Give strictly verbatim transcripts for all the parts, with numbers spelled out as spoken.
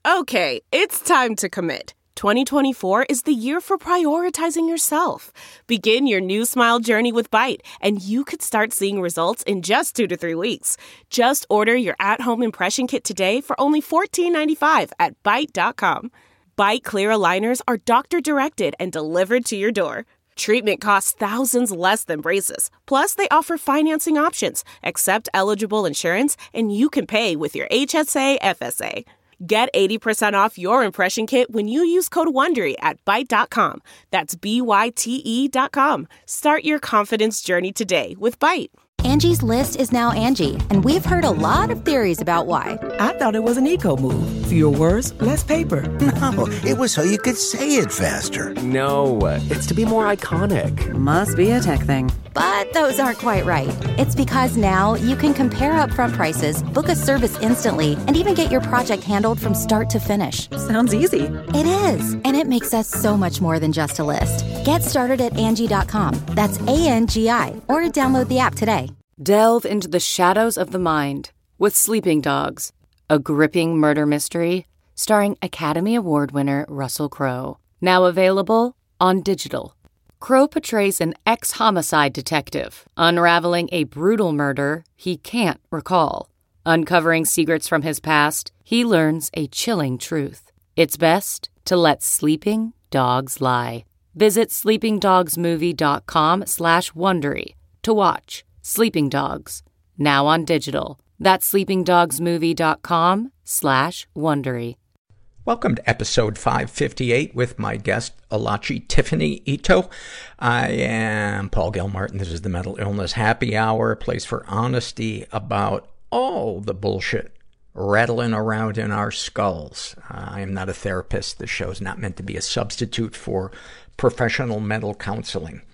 Okay, it's time to commit. twenty twenty-four is the year for prioritizing yourself. Begin your new smile journey with Byte, and you could start seeing results in just two to three weeks. Just order your at-home impression kit today for only fourteen ninety-five at byte dot com. Byte clear aligners are doctor-directed and delivered to your door. Treatment costs thousands less than braces. Plus, they offer financing options, accept eligible insurance, and you can pay with your H S A F S A. Get eighty percent off your impression kit when you use code WONDERY at byte dot com. That's B Y T E dot com. Start your confidence journey today with Byte. Angie's List is now Angie, and we've heard a lot of theories about why. I thought it was an eco move. Fewer words, less paper. No, it was so you could say it faster. No, it's to be more iconic. Must be a tech thing. But those aren't quite right. It's because now you can compare upfront prices, book a service instantly, and even get your project handled from start to finish. Sounds easy. It is, and it makes us so much more than just a list. Get started at Angie dot com. That's A N G I, or download the app today. Delve into the shadows of the mind with Sleeping Dogs, a gripping murder mystery starring Academy Award winner Russell Crowe. Now available on digital. Crowe portrays an ex-homicide detective unraveling a brutal murder he can't recall. Uncovering secrets from his past, he learns a chilling truth. It's best to let sleeping dogs lie. Visit sleeping dogs movie dot com slash Wondery to watch Sleeping Dogs, now on digital. That's sleeping dogs movie dot com slash Wondery. Welcome to episode five fifty-eight with my guest, Alachi Tiffany Ito. I am Paul Gilmartin. This is the Mental Illness Happy Hour, a place for honesty about all the bullshit rattling around in our skulls. Uh, I am not a therapist. This show is not meant to be a substitute for professional mental counseling.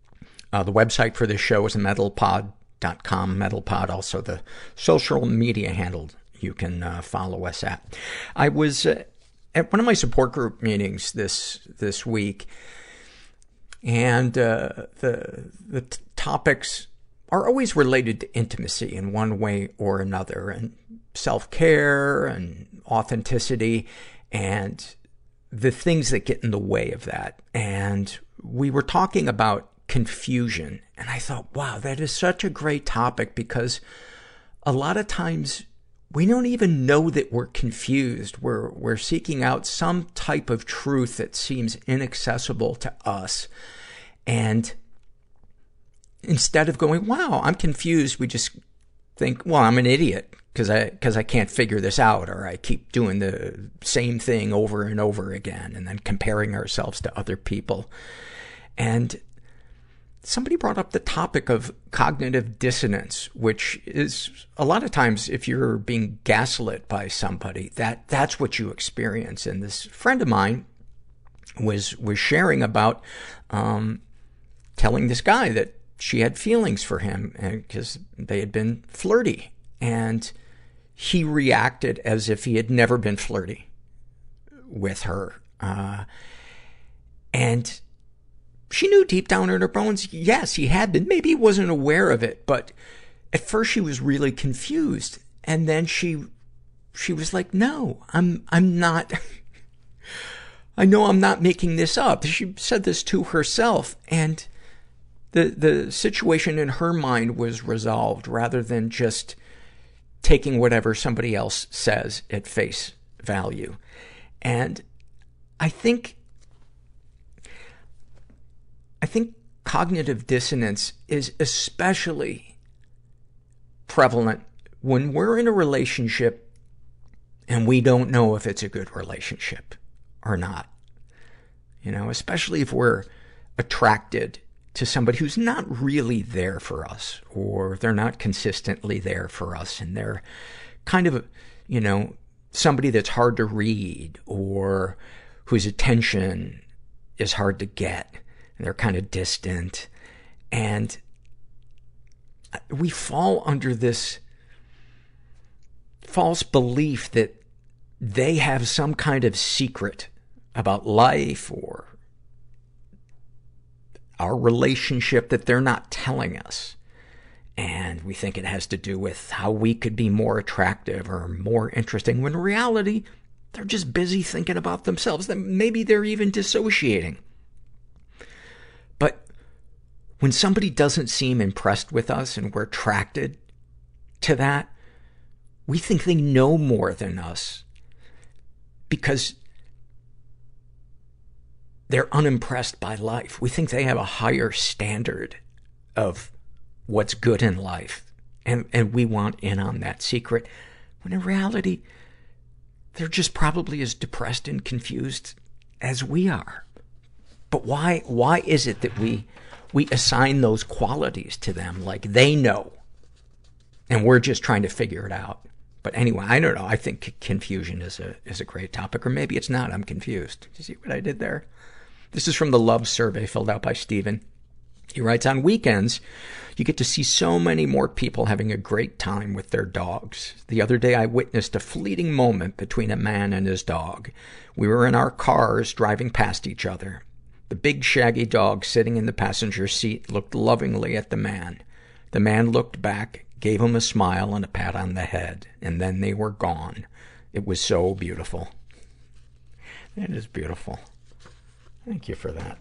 Uh, the website for this show is mental pod dot com. Mentalpod, also the social media handle you can uh, follow us at. I was uh, at one of my support group meetings this this week, and uh, the the t- topics are always related to intimacy in one way or another, and self-care and authenticity, and the things that get in the way of that. And we were talking about confusion. And I thought, wow, that is such a great topic, because a lot of times we don't even know that we're confused. We're, we're seeking out some type of truth that seems inaccessible to us. And instead of going, wow, I'm confused, we just think, well, I'm an idiot because I, because I can't figure this out, or I keep doing the same thing over and over again, and then comparing ourselves to other people. And somebody brought up the topic of cognitive dissonance, which is a lot of times if you're being gaslit by somebody, that, that's what you experience. And this friend of mine was, was sharing about, um, telling this guy that she had feelings for him, and because they had been flirty, and he reacted as if he had never been flirty with her. Uh, and she knew deep down in her bones, yes, he had been. Maybe he wasn't aware of it, but at first she was really confused. And then she, she was like, no, I'm, I'm not, I know I'm not making this up. She said this to herself, and the, the situation in her mind was resolved, rather than just taking whatever somebody else says at face value. And I think, I think cognitive dissonance is especially prevalent when we're in a relationship and we don't know if it's a good relationship or not. You know, especially if we're attracted to somebody who's not really there for us, or they're not consistently there for us, and they're kind of, you know, somebody that's hard to read, or whose attention is hard to get, and they're kind of distant. And we fall under this false belief that they have some kind of secret about life or our relationship that they're not telling us. And we think it has to do with how we could be more attractive or more interesting, when in reality, They're just busy thinking about themselves. Maybe they're even dissociating. But when somebody doesn't seem impressed with us and we're attracted to that, we think they know more than us because they're unimpressed by life. We think they have a higher standard of what's good in life. And, and we want in on that secret. When in reality, they're just probably as depressed and confused as we are. But why, why is it that we, we assign those qualities to them like they know? And we're just trying to figure it out. But anyway, I don't know. I think confusion is a, is a great topic. Or maybe it's not. I'm confused. Did you see what I did there? This is from the Love Survey filled out by Steven. He writes, on weekends, you get to see so many more people having a great time with their dogs. The other day, I witnessed a fleeting moment between a man and his dog. We were in our cars driving past each other. The big shaggy dog sitting in the passenger seat looked lovingly at the man. The man looked back, gave him a smile and a pat on the head, and then they were gone. It was so beautiful. It is beautiful. Thank you for that.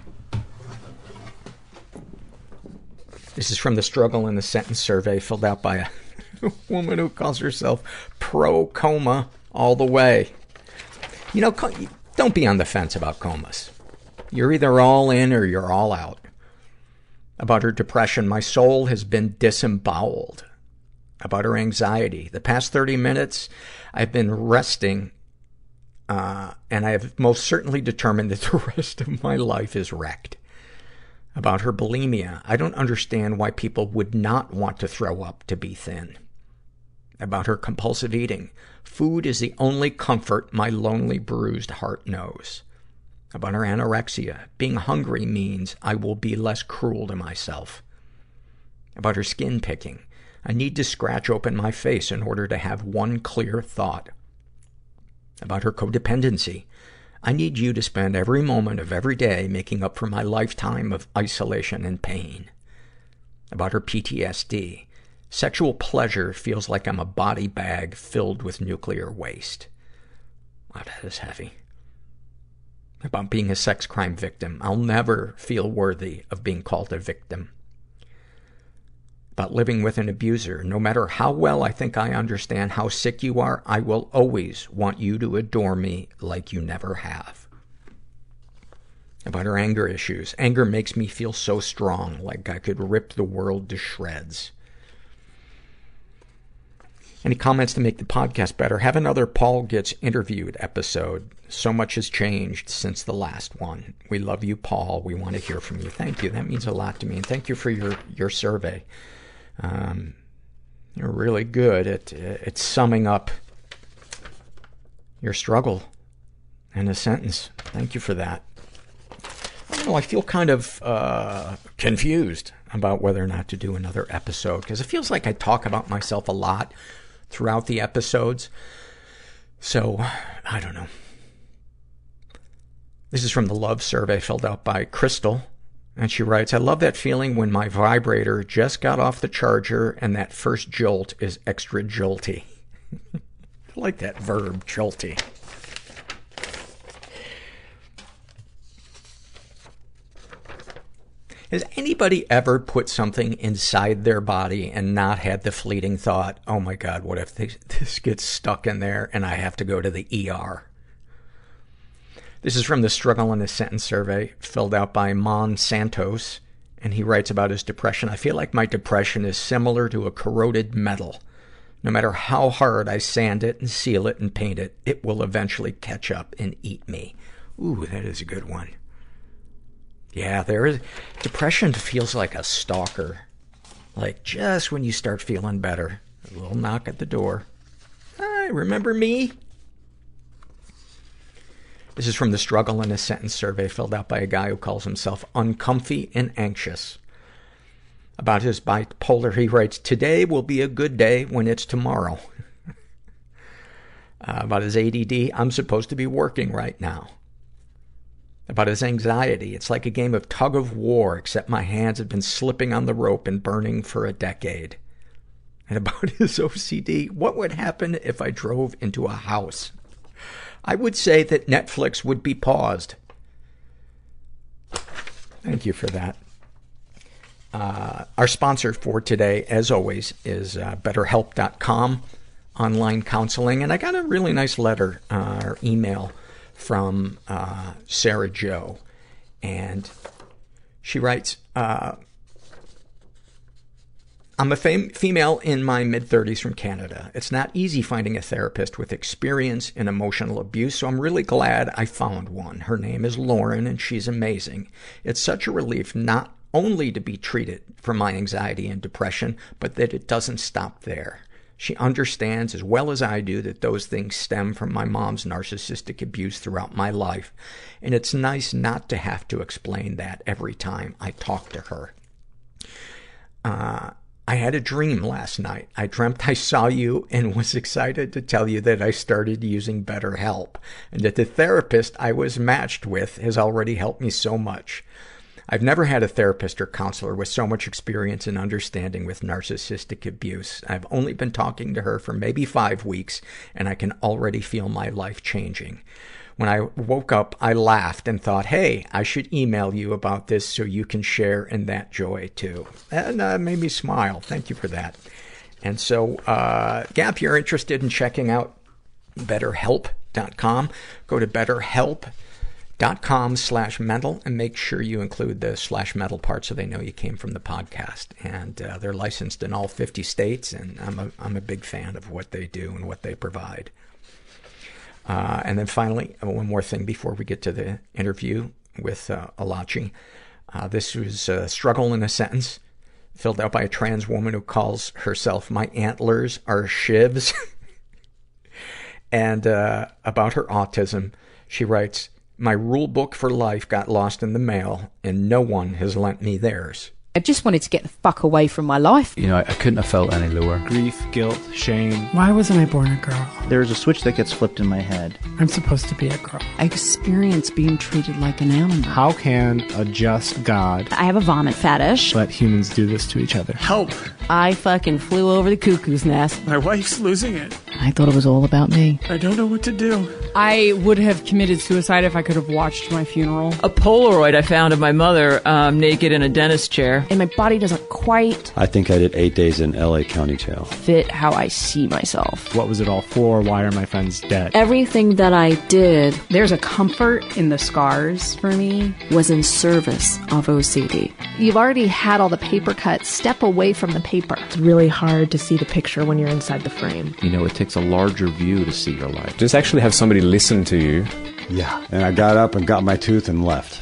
This is from the Struggle in the Sentence survey filled out by a woman who calls herself pro-coma all the way. You know, don't be on the fence about comas. You're either all in or you're all out. About her depression, my soul has been disemboweled. About her anxiety, the past thirty minutes, I've been resting, uh, and I have most certainly determined that the rest of my life is wrecked. About her bulimia, I don't understand why people would not want to throw up to be thin. About her compulsive eating, food is the only comfort my lonely, bruised heart knows. About her anorexia, being hungry means I will be less cruel to myself. About her skin picking, I need to scratch open my face in order to have one clear thought. About her codependency, I need you to spend every moment of every day making up for my lifetime of isolation and pain. About her P T S D, sexual pleasure feels like I'm a body bag filled with nuclear waste. Wow, that is heavy. About being a sex crime victim, I'll never feel worthy of being called a victim. About living with an abuser, no matter how well I think I understand how sick you are, I will always want you to adore me like you never have. About her anger issues, anger makes me feel so strong, like I could rip the world to shreds. Any comments to make the podcast better? Have another Paul Gets Interviewed episode. So much has changed since the last one. We love you, Paul. We want to hear from you. Thank you. That means a lot to me. And thank you for your, your survey. Um, you're really good at, at summing up your struggle in a sentence. Thank you for that. I don't know, I feel kind of, uh, confused about whether or not to do another episode, because it feels like I talk about myself a lot throughout the episodes. So, I don't know. This is from the Love Survey filled out by Crystal. And she writes, I love that feeling when my vibrator just got off the charger and that first jolt is extra jolty. I like that verb, jolty. Has anybody ever put something inside their body and not had the fleeting thought, oh my God, what if this, this gets stuck in there and I have to go to the E R? This is from the Struggle in a Sentence survey filled out by Mon Santos. And he writes about his depression. I feel like my depression is similar to a corroded metal. No matter how hard I sand it and seal it and paint it, it will eventually catch up and eat me. Ooh, that is a good one. Yeah, there is, depression feels like a stalker. Like just when you start feeling better, a little knock at the door. Hi, remember me? This is from the Struggle in a Sentence survey filled out by a guy who calls himself Uncomfy and Anxious. About his bipolar, he writes, today will be a good day when it's tomorrow. uh, about his A D D, I'm supposed to be working right now. About his anxiety, it's like a game of tug of war, except my hands have been slipping on the rope and burning for a decade. And about his O C D, what would happen if I drove into a house? I would say that Netflix would be paused. Thank you for that. Uh, our sponsor for today, as always, is uh, better help dot com, online counseling. And I got a really nice letter uh, or email from uh, Sarah Jo. And she writes, uh, I'm a fam- female in my mid-thirties from Canada. It's not easy finding a therapist with experience in emotional abuse, so I'm really glad I found one. Her name is Lauren, and she's amazing. It's such a relief not only to be treated for my anxiety and depression, but that it doesn't stop there. She understands as well as I do that those things stem from my mom's narcissistic abuse throughout my life, and it's nice not to have to explain that every time I talk to her. Uh, I had a dream last night. I dreamt I saw you and was excited to tell you that I started using BetterHelp, and that the therapist I was matched with has already helped me so much. I've never had a therapist or counselor with so much experience and understanding with narcissistic abuse. I've only been talking to her for maybe five weeks, and I can already feel my life changing. When I woke up, I laughed and thought, hey, I should email you about this so you can share in that joy too. And uh, made me smile. Thank you for that. And so, uh, yeah, if you're interested in checking out better help dot com, go to BetterHelp. dot com slash mental and make sure you include the slash mental part so they know you came from the podcast. And uh, they're licensed in all fifty states, and I'm a, I'm a big fan of what they do and what they provide. Uh, and then finally, one more thing before we get to the interview with uh, Alachi. Uh, this was a struggle in a sentence filled out by a trans woman who calls herself "My antlers are shivs." And uh, about her autism, she writes, my rule book for life got lost in the mail, and no one has lent me theirs. I just wanted to get the fuck away from my life. You know, I, I couldn't have felt any lower. Grief, guilt, shame. Why wasn't I born a girl? There's a switch that gets flipped in my head. I'm supposed to be a girl. I experience being treated like an animal. How can a just God... I have a vomit fetish. ...let humans do this to each other? Help! I fucking flew over the cuckoo's nest. My wife's losing it. I thought it was all about me. I don't know what to do. I would have committed suicide if I could have watched my funeral. A Polaroid I found of my mother um, naked in a dentist chair. And my body doesn't quite... I think I did eight days in L A County Jail. ...fit how I see myself. What was it all for? Why are my friends dead? Everything that I did... There's a comfort in the scars for me. ...was in service of O C D. You've already had all the paper cuts. Step away from the paper. It's really hard to see the picture when you're inside the frame. You know, it takes a larger view to see your life. Just actually have somebody listen to you. Yeah. And I got up and got my tooth and left.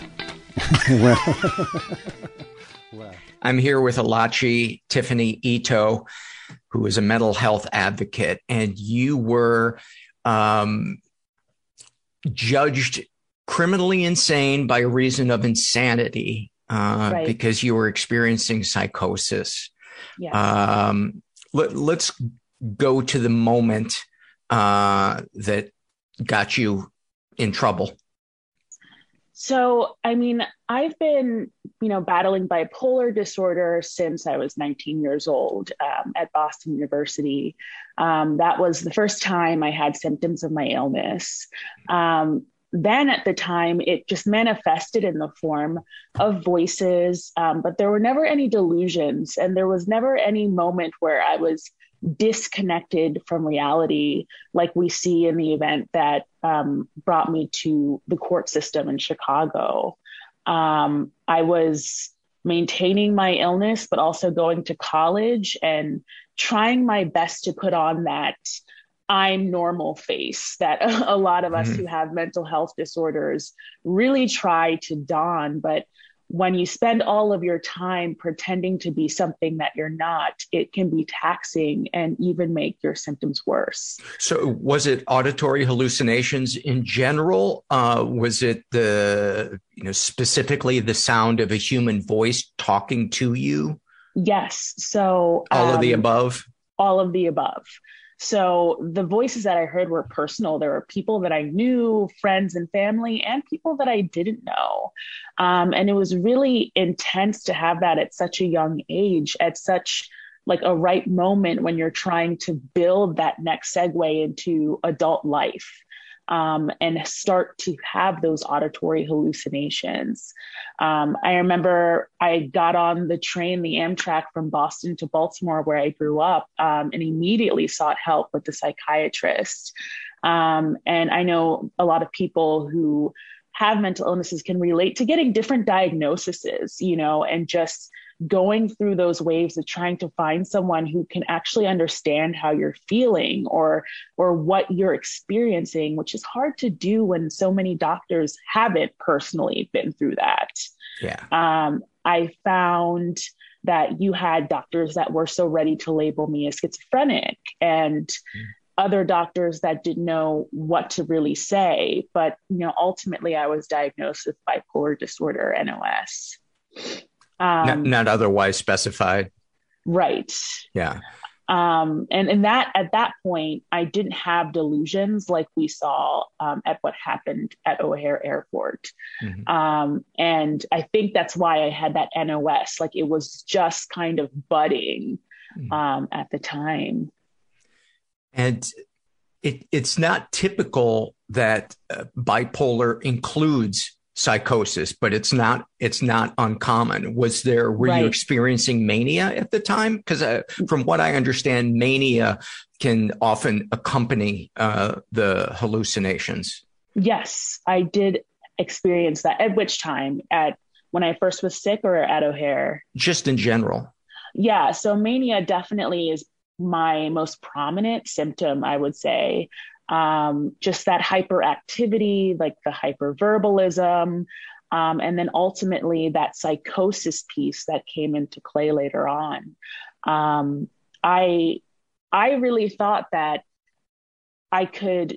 I'm here with Alachi Tiffany Ito, who is a mental health advocate, and you were um, judged criminally insane by reason of insanity uh, right. because you were experiencing psychosis. Yes. Um, let, let's go to the moment uh, that got you in trouble. So, I mean, I've been, you know, battling bipolar disorder since I was nineteen years old um, at Boston University. Um, that was the first time I had symptoms of my illness. Um, then at the time, it just manifested in the form of voices, um, but there were never any delusions, and there was never any moment where I was disconnected from reality, like we see in the event that um, brought me to the court system in Chicago. Um, I was maintaining my illness, but also going to college and trying my best to put on that I'm normal face that a lot of us mm-hmm. who have mental health disorders really try to don. But when you spend all of your time pretending to be something that you're not, it can be taxing and even make your symptoms worse. So was it auditory hallucinations in general? Uh, was it the, you know, specifically the sound of a human voice talking to you? Yes. So all um, of the above? All of the above. So the voices that I heard were personal. There were people that I knew, friends and family, and people that I didn't know. Um, and it was really intense to have that at such a young age, at such like a right moment when you're trying to build that next segue into adult life. um, and start to have those auditory hallucinations. Um, I remember I got on the train, the Amtrak from Boston to Baltimore, where I grew up, um, and immediately sought help with the psychiatrist. Um, and I know a lot of people who have mental illnesses can relate to getting different diagnoses, you know, and just going through those waves of trying to find someone who can actually understand how you're feeling or or what you're experiencing, which is hard to do when so many doctors haven't personally been through that. Yeah. Um, I found that you had doctors that were so ready to label me as schizophrenic, and mm. other doctors that didn't know what to really say. But, you know, ultimately I was diagnosed with bipolar disorder, N O S. Um, not, not otherwise specified. Right. Yeah. Um, and, and that at that point, I didn't have delusions like we saw um, at what happened at O'Hare Airport. Mm-hmm. Um, and I think that's why I had that N O S, like it was just kind of budding mm-hmm. um, at the time. And it, it's not typical that uh, bipolar includes psychosis, but it's not, it's not uncommon. Was there, were right. you experiencing mania at the time? Because uh, from what I understand, mania can often accompany uh, the hallucinations. Yes, I did experience that. At which time? At when I first was sick or at O'Hare? Just in general. Yeah. So mania definitely is my most prominent symptom, I would say. Um, just that hyperactivity, like the hyperverbalism, um, and then ultimately that psychosis piece that came into play later on. Um, I, I really thought that I could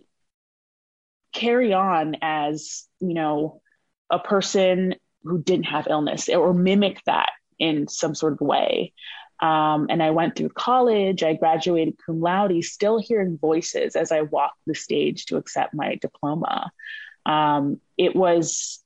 carry on as, you know, a person who didn't have illness or mimic that in some sort of way. Um, and I went through college, I graduated cum laude, still hearing voices as I walked the stage to accept my diploma. Um, it was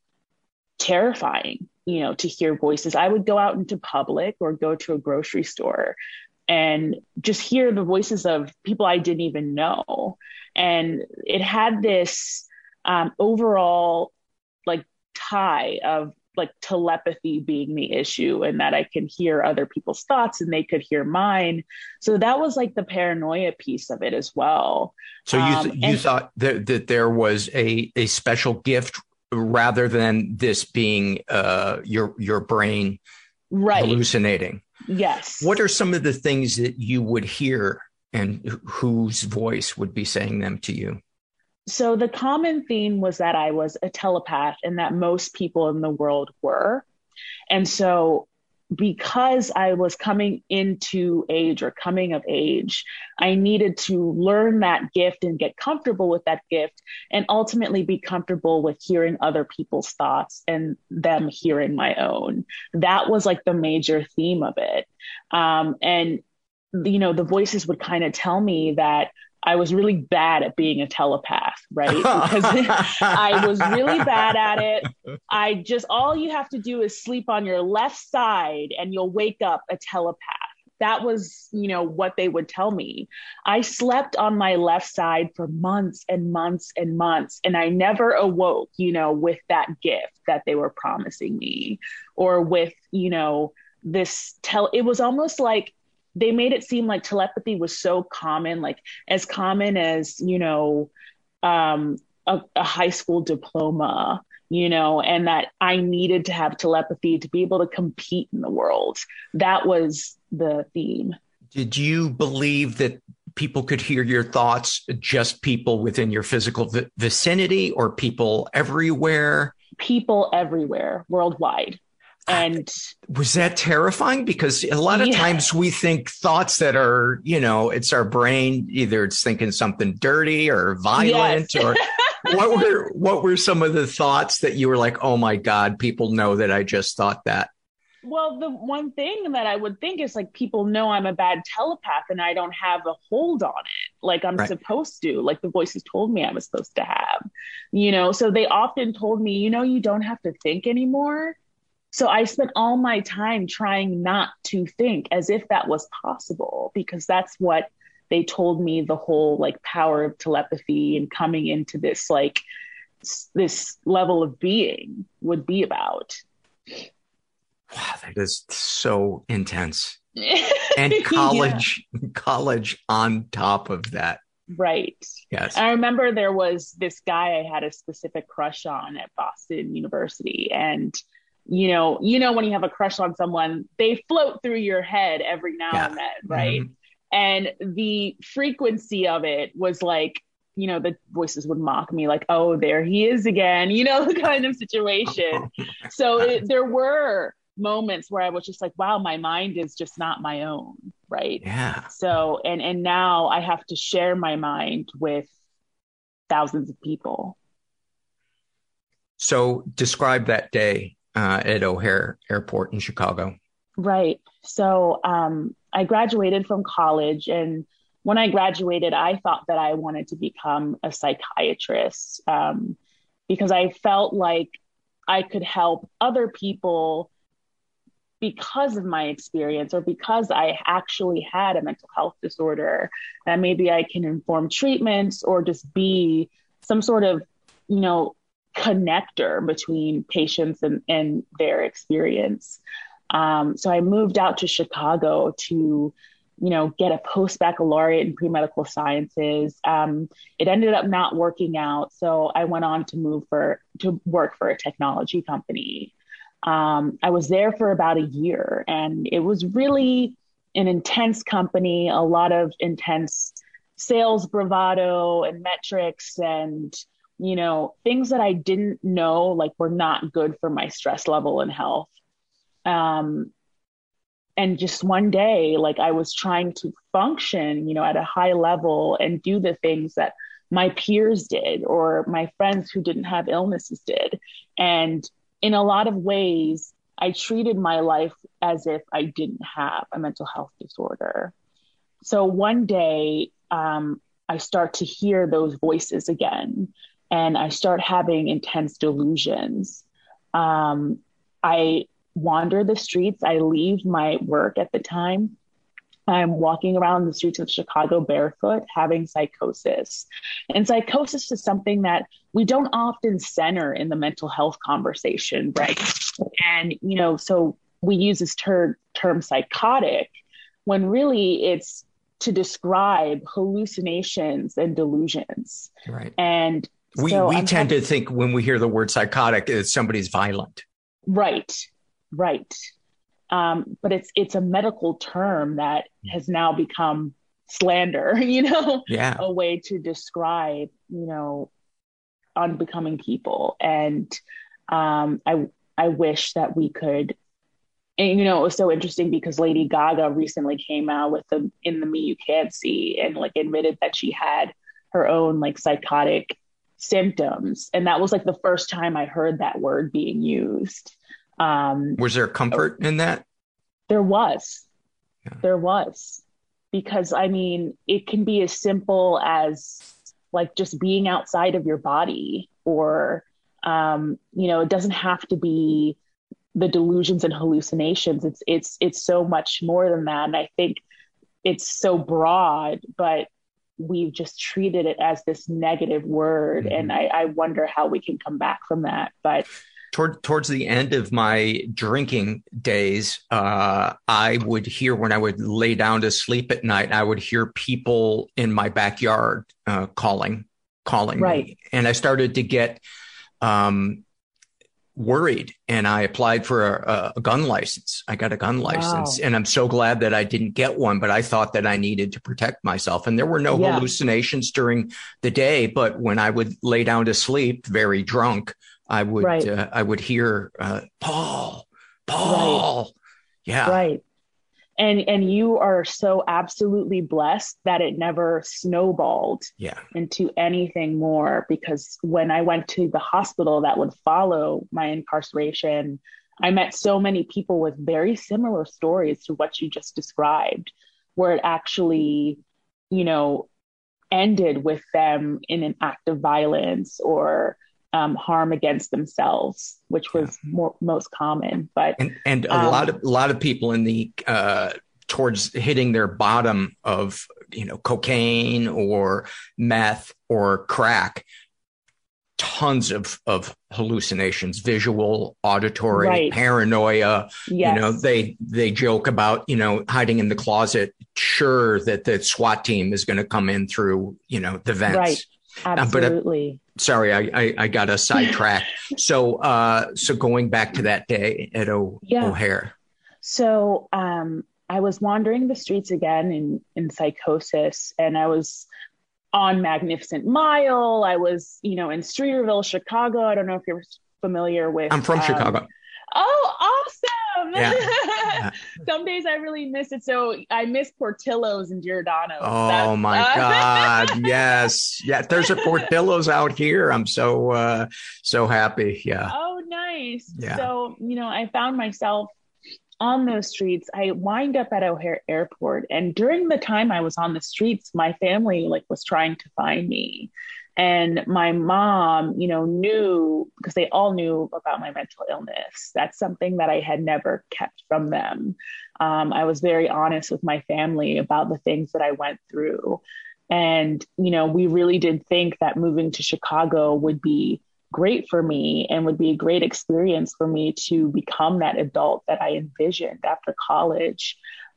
terrifying, you know, to hear voices. I would go out into public or go to a grocery store and just hear the voices of people I didn't even know. And it had this um, overall like tie of like telepathy being the issue, and that I can hear other people's thoughts and they could hear mine. So that was like the paranoia piece of it as well. So you th- um, you and- thought that, that there was a, a special gift rather than this being uh, your your brain right. hallucinating. Yes. What are some of the things that you would hear and whose voice would be saying them to you? So the common theme was that I was a telepath and that most people in the world were. And so because I was coming into age or coming of age, I needed to learn that gift and get comfortable with that gift and ultimately be comfortable with hearing other people's thoughts and them hearing my own. That was like the major theme of it. Um, and, you know, the voices would kind of tell me that I was really bad at being a telepath, right? Because I was really bad at it. I just, all you have to do is sleep on your left side and you'll wake up a telepath. That was, you know, what they would tell me. I slept on my left side for months and months and months, and I never awoke, you know, with that gift that they were promising me, or with, you know, this tel, it was almost like they made it seem like telepathy was so common, like as common as, you know, um, a, a high school diploma, you know, and that I needed to have telepathy to be able to compete in the world. That was the theme. Did you believe that people could hear your thoughts, just people within your physical vi- vicinity or people everywhere? People everywhere, worldwide. And was that terrifying? Because a lot of yeah. times we think thoughts that are, you know, it's our brain, either it's thinking something dirty or violent yes. or what were, what were some of the thoughts that you were like, oh my God, people know that I just thought that? Well, the one thing that I would think is like, people know I'm a bad telepath and I don't have a hold on it like I'm right. supposed to, like the voices told me I was supposed to have, you know, so they often told me, you know, you don't have to think anymore. So I spent all my time trying not to think, as if that was possible, because that's what they told me the whole like power of telepathy and coming into this like s- this level of being would be about. Wow, that is so intense. And college, yeah. college on top of that. Right. Yes. I remember there was this guy I had a specific crush on at Boston University. And, you know, you know, when you have a crush on someone, they float through your head every now yeah. and then. Right. Mm-hmm. And the frequency of it was like, you know, the voices would mock me like, oh, there he is again, you know, the kind of situation. So it, there were moments where I was just like, wow, my mind is just not my own. Right. Yeah. So, and, and now I have to share my mind with thousands of people. So describe that day uh, at O'Hare Airport in Chicago. Right. So um, I graduated from college, and when I graduated, I thought that I wanted to become a psychiatrist um, because I felt like I could help other people because of my experience, or because I actually had a mental health disorder, that maybe I can inform treatments or just be some sort of, you know, connector between patients and, and their experience. Um, so I moved out to Chicago to, you know, get a post-baccalaureate in pre-medical sciences. Um, it ended up not working out. So I went on to move for, to work for a technology company. Um, I was there for about a year, and it was really an intense company, a lot of intense sales bravado and metrics and, you know, things that I didn't know, like, were not good for my stress level and health. Um, and just one day, like, I was trying to function, you know, at a high level and do the things that my peers did or my friends who didn't have illnesses did. And in a lot of ways, I treated my life as if I didn't have a mental health disorder. So one day, um, I start to hear those voices again, and I start having intense delusions. Um, I wander the streets. I leave my work at the time. I'm walking around the streets of Chicago barefoot, having psychosis. And psychosis is something that we don't often center in the mental health conversation, right? And, you know, so we use this ter- term psychotic, when really it's to describe hallucinations and delusions. Right. And we, so we I'm tend having- to think when we hear the word psychotic, it's somebody's violent. Right, right. Um, but it's it's a medical term that has now become slander, you know, yeah. a way to describe, you know, unbecoming people. And um, I I wish that we could, and, you know, it was so interesting because Lady Gaga recently came out with the In the Me You Can't See, and like admitted that she had her own like psychotic symptoms. And that was like the first time I heard that word being used. Um, was there comfort in that? There was, yeah. there was, because I mean, it can be as simple as like just being outside of your body, or, um, you know, it doesn't have to be the delusions and hallucinations. It's, it's, it's so much more than that. And I think it's so broad, but we've just treated it as this negative word. Mm-hmm. And I, I wonder how we can come back from that. But Toward, towards the end of my drinking days, uh, I would hear, when I would lay down to sleep at night, I would hear people in my backyard uh, calling, calling right. me. And I started to get um, worried, and I applied for a, a gun license. I got a gun license, wow. and I'm so glad that I didn't get one, but I thought that I needed to protect myself. And there were no yeah. hallucinations during the day, but when I would lay down to sleep, very drunk, I would, right. uh, I would hear, uh, Paul, Paul. Right. Yeah. Right. And, and you are so absolutely blessed that it never snowballed yeah. into anything more, because when I went to the hospital that would follow my incarceration, I met so many people with very similar stories to what you just described, where it actually, you know, ended with them in an act of violence or Um, harm against themselves, which was yeah. more, most common. But and, and a um, lot of a lot of people in the uh, towards hitting their bottom of, you know, cocaine or meth or crack, tons of, of hallucinations, visual, auditory, right. paranoia. Yes. You know, they, they joke about, you know, hiding in the closet, sure that the SWAT team is going to come in through, you know, the vents. Right. Absolutely. Uh, but, uh, sorry, I, I, I got a sidetrack. so, uh, so going back to that day at o- yeah. O'Hare. So, um, I was wandering the streets again in, in psychosis, and I was on Magnificent Mile. I was, you know, in Streeterville, Chicago. I don't know if you're familiar with. I'm from um, Chicago. Oh, awesome. Yeah. Yeah. Some days I really miss it. So I miss Portillo's and Giordano's. Oh, That's, my uh, God. Yes. Yeah. There's a Portillo's out here. I'm so, uh, so happy. Yeah. Oh, nice. Yeah. So, you know, I found myself on those streets. I wind up at O'Hare Airport, and during the time I was on the streets, my family like was trying to find me, and my mom, you know, knew, because they all knew about my mental illness. That's something that I had never kept from them. Um, I was very honest with my family about the things that I went through, and you know, we really did think that moving to Chicago would be great for me and would be a great experience for me to become that adult that I envisioned after college.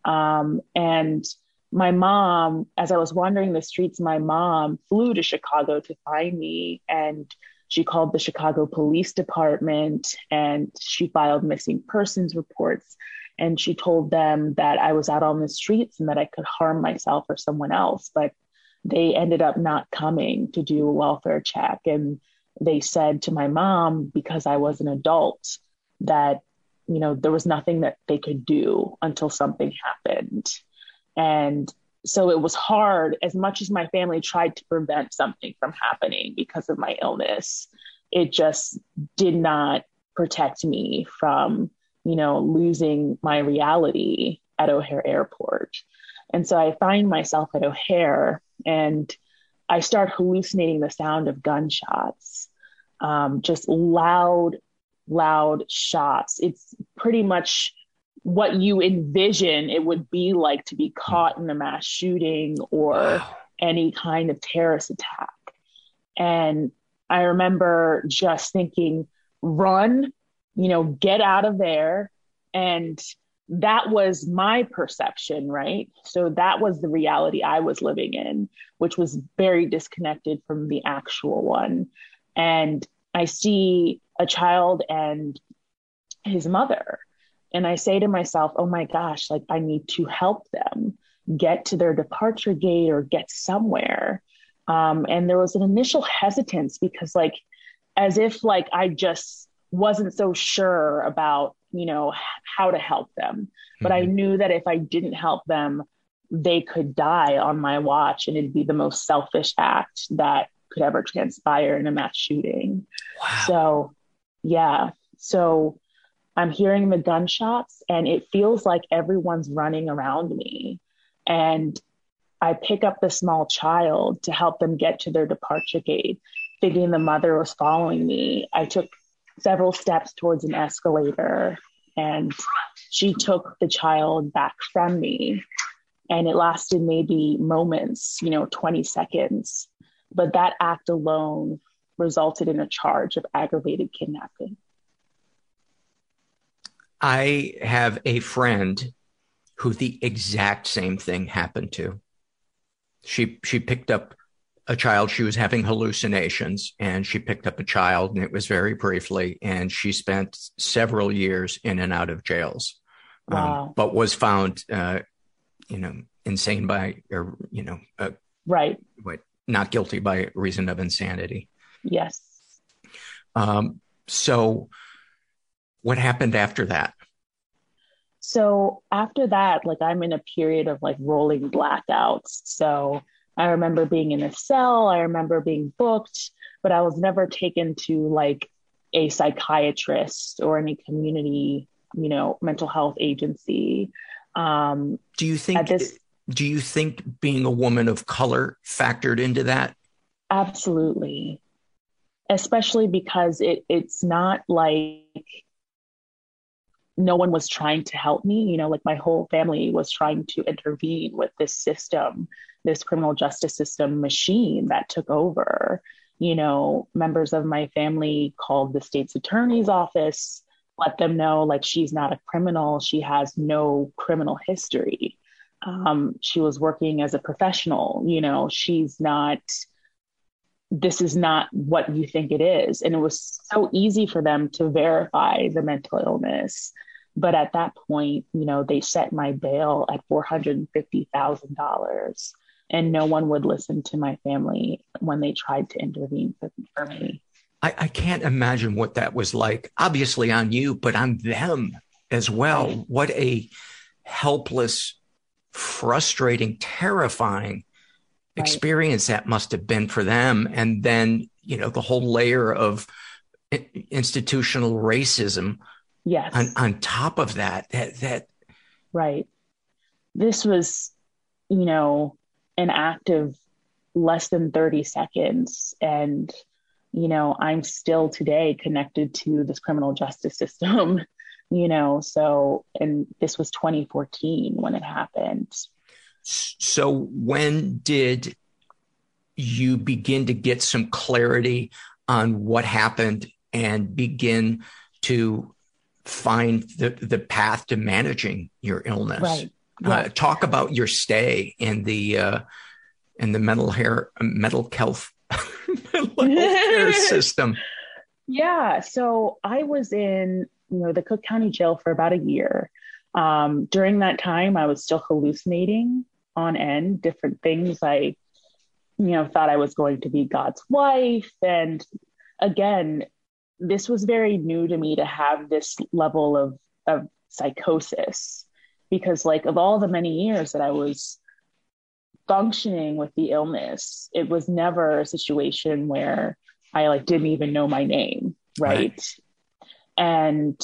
Um, and my mom, as I was wandering the streets, my mom flew to Chicago to find me, and she called the Chicago Police Department, and she filed missing persons reports. And she told them that I was out on the streets and that I could harm myself or someone else, but they ended up not coming to do a welfare check. And they said to my mom, because I was an adult, that, you know, there was nothing that they could do until something happened. And so it was hard, as much as my family tried to prevent something from happening because of my illness, it just did not protect me from, you know, losing my reality at O'Hare Airport. And so I find myself at O'Hare, and I start hallucinating the sound of gunshots, um, just loud, loud shots. It's pretty much what you envision it would be like to be caught in a mass shooting or wow. any kind of terrorist attack. And I remember just thinking, run, you know, get out of there. And that was my perception, right? So that was the reality I was living in, which was very disconnected from the actual one. And I see a child and his mother, and I say to myself, oh my gosh, like I need to help them get to their departure gate or get somewhere. Um, and there was an initial hesitance because like, as if like I just wasn't so sure about, you know, how to help them. But mm-hmm. I knew that if I didn't help them, they could die on my watch, and it'd be the most selfish act that could ever transpire in a mass shooting. Wow. So, yeah. So I'm hearing the gunshots, and it feels like everyone's running around me. And I pick up the small child to help them get to their departure gate, thinking the mother was following me. I took several steps towards an escalator, and she took the child back from me. And it lasted maybe moments, you know, twenty seconds. But that act alone resulted in a charge of aggravated kidnapping. I have a friend who the exact same thing happened to. She she picked up a child. She was having hallucinations, and she picked up a child, and it was very briefly, and she spent several years in and out of jails. Wow. Um, but was found, uh, you know, insane by, or, you know, uh, right. What, not guilty by reason of insanity. Yes. Um, so what happened after that? So after that, like I'm in a period of like rolling blackouts. So I remember being in a cell. I remember being booked, but I was never taken to like a psychiatrist or any community, you know, mental health agency. Um, do you think, this, do you think being a woman of color factored into that? Absolutely. Especially because it it's not like no one was trying to help me. You know, like my whole family was trying to intervene with this system, this criminal justice system machine that took over. You know, members of my family called the state's attorney's office, let them know, like, she's not a criminal. She has no criminal history. Um, she was working as a professional. You know, she's not, this is not what you think it is. And it was so easy for them to verify the mental illness. But at that point, you know, they set my bail at four hundred fifty thousand dollars. And no one would listen to my family when they tried to intervene for, for me. I, I can't imagine what that was like, obviously on you, but on them as well. Right. What a helpless, frustrating, terrifying right. experience that must have been for them. And then, you know, the whole layer of institutional racism yes. on, on top of that, that, that. Right. This was, you know, an act of less than thirty seconds. And, you know, I'm still today connected to this criminal justice system, you know, so, and this was twenty fourteen when it happened. So when did you begin to get some clarity on what happened and begin to find the, the path to managing your illness? Right. Uh, yeah. Talk about your stay in the uh, in the mental hair mental health mental care system. Yeah, so I was in you know the Cook County Jail for about a year. Um, during that time, I was still hallucinating on end, different things. I, you know, thought I was going to be God's wife, and again, this was very new to me to have this level of of psychosis. Because like of all the many years that I was functioning with the illness, it was never a situation where I like didn't even know my name. Right. right. And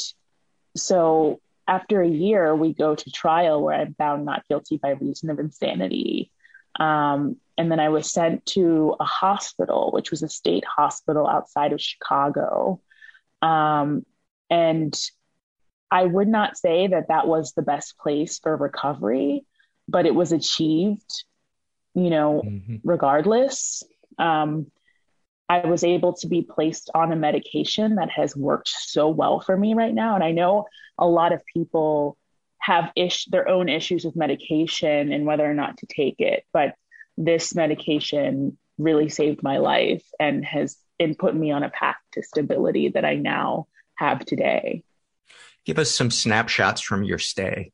so after a year, we go to trial where I'm found not guilty by reason of insanity. Um, and then I was sent to a hospital, which was a state hospital outside of Chicago. Um, and I would not say that that was the best place for recovery, but it was achieved, you know, mm-hmm. regardless. Um, I was able to be placed on a medication that has worked so well for me right now. And I know a lot of people have ish- their own issues with medication and whether or not to take it, but this medication really saved my life and has and put me on a path to stability that I now have today. Give us some snapshots from your stay.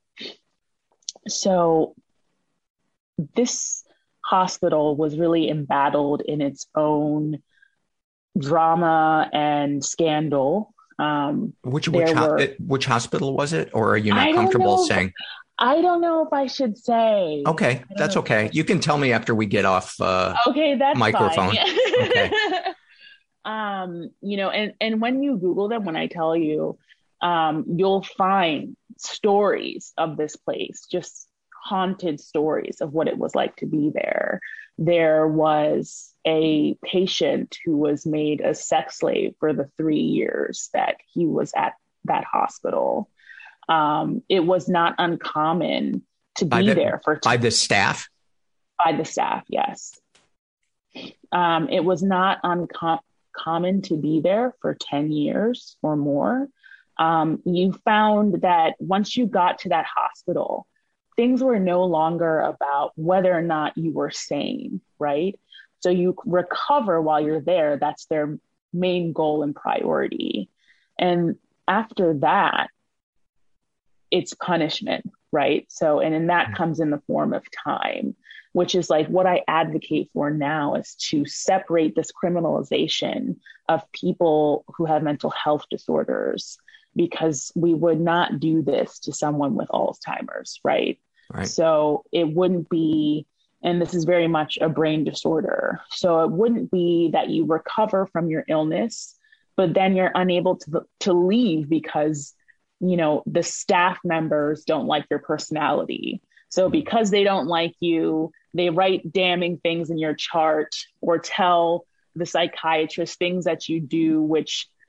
So this hospital was really embattled in its own drama and scandal. Um, which which, ho- were, which hospital was it? Or are you not I comfortable know, saying? I don't know if I should say. Okay, that's okay. You can tell me after we get off uh, okay, that's microphone. Fine. Okay. Um, you know, and, and when you Google them, when I tell you, um, you'll find stories of this place, just haunted stories of what it was like to be there. There was a patient who was made a sex slave for the three years that he was at that hospital. Um, it was not uncommon to by be the, there for t- by the staff. By the staff, yes. Um, it was not uncommon. common to be there for ten years or more. Um, you found that once you got to that hospital, things were no longer about whether or not you were sane, right? So you recover while you're there. That's their main goal and priority. And after that, it's punishment, right? So, and then that comes in the form of time, which is like what I advocate for now is to separate this criminalization of people who have mental health disorders, because we would not do this to someone with Alzheimer's, right? Right. So it wouldn't be, and this is very much a brain disorder. So it wouldn't be that you recover from your illness, but then you're unable to, to leave because, you know, the staff members don't like your personality. So because they don't like you, they write damning things in your chart or tell the psychiatrist things that you do, which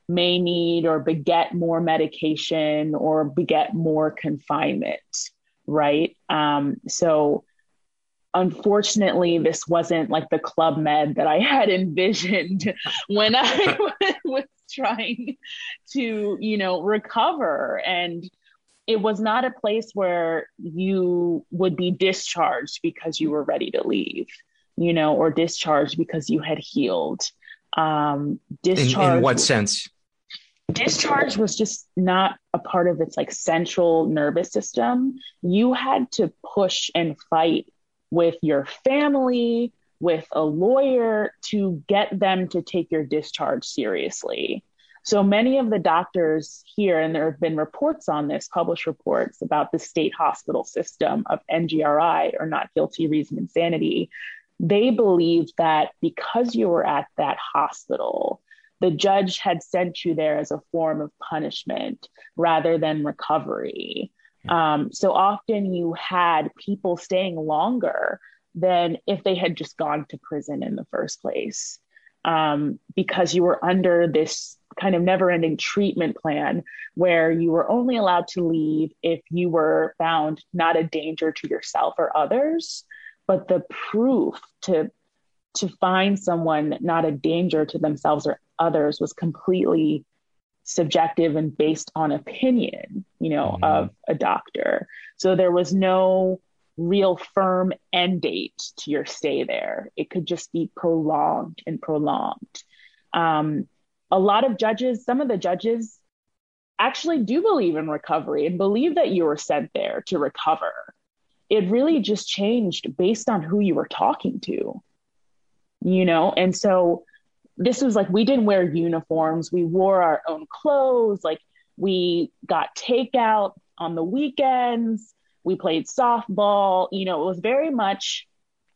may need or beget more medication or beget more confinement, right? Um, so unfortunately, this wasn't like the Club Med that I had envisioned when I was trying to, you know, recover. And it was not a place where you would be discharged because you were ready to leave, you know, or discharged because you had healed. Um, discharge. In, in what sense? Discharge was just not a part of its like central nervous system. You had to push and fight with your family, with a lawyer to get them to take your discharge seriously. So many of the doctors here, and there have been reports on this, published reports about the state hospital system of N G R I, or not guilty, reason, insanity. They believed that because you were at that hospital, the judge had sent you there as a form of punishment rather than recovery. Um, so often you had people staying longer than if they had just gone to prison in the first place, um, because you were under this kind of never-ending treatment plan where you were only allowed to leave if you were found not a danger to yourself or others, but the proof to to find someone not a danger to themselves or others was completely subjective and based on opinion, you know, mm-hmm. of a doctor. So there was no real firm end date to your stay there. It could just be prolonged and prolonged. Um, a lot of judges, some of the judges actually do believe in recovery and believe that you were sent there to recover. It really just changed based on who you were talking to, you know? And so this was like, we didn't wear uniforms. We wore our own clothes. Like we got takeout on the weekends. We played softball. You know, it was very much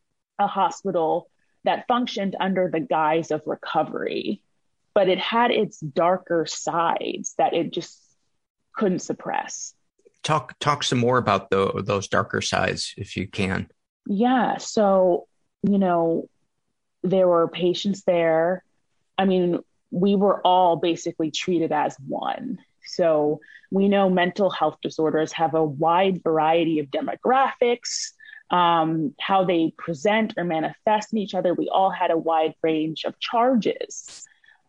a hospital that functioned under the guise of recovery, but it had its darker sides that it just couldn't suppress. Talk, talk some more about the, those darker sides, if you can. Yeah. So, you know, there were patients there. I mean, we were all basically treated as one. So we know mental health disorders have a wide variety of demographics, um, how they present or manifest in each other. We all had a wide range of charges.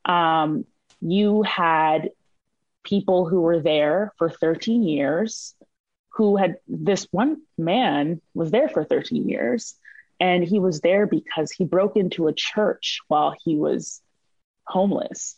Um, you had people who were there for thirteen years, who had, this one man was there for thirteen years, and he was there because he broke into a church while he was homeless.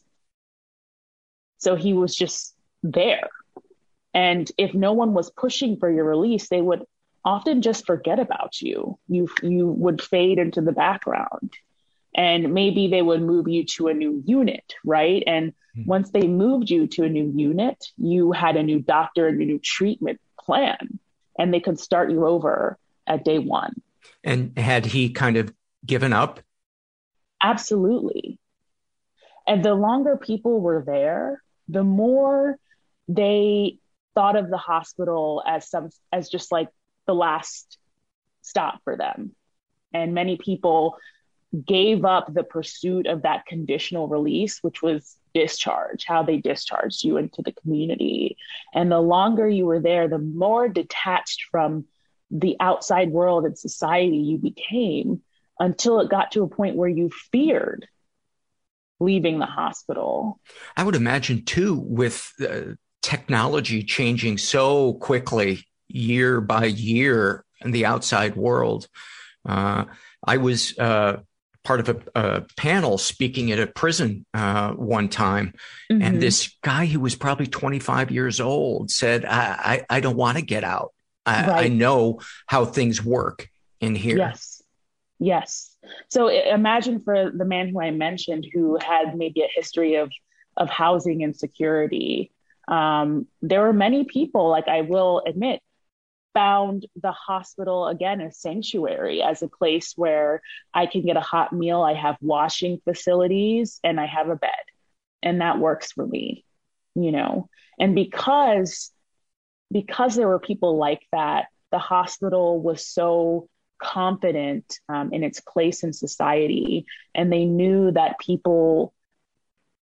So he was just there. And if no one was pushing for your release, they would often just forget about you. You, you would fade into the background. And maybe they would move you to a new unit, right? And mm-hmm. once they moved you to a new unit, you had a new doctor and a new treatment plan, and they could start you over at day one. And had he kind of given up? Absolutely. And the longer people were there, the more they thought of the hospital as some, as just like the last stop for them. And many people gave up the pursuit of that conditional release, which was discharge, how they discharged you into the community. And the longer you were there, the more detached from the outside world and society you became, until it got to a point where you feared leaving the hospital. I would imagine too, with uh, technology changing so quickly year by year in the outside world. Uh, I was uh, part of a, a panel speaking at a prison uh, one time. Mm-hmm. And this guy who was probably twenty-five years old said, I, I, I don't want to get out. I, right. I know how things work in here. Yes. Yes. So imagine for the man who I mentioned, who had maybe a history of, of housing insecurity. Um, there were many people, like I will admit, found the hospital again as sanctuary, as a place where I can get a hot meal, I have washing facilities, and I have a bed. And that works for me, you know. And because, because there were people like that, the hospital was so confident um, in its place in society, and they knew that people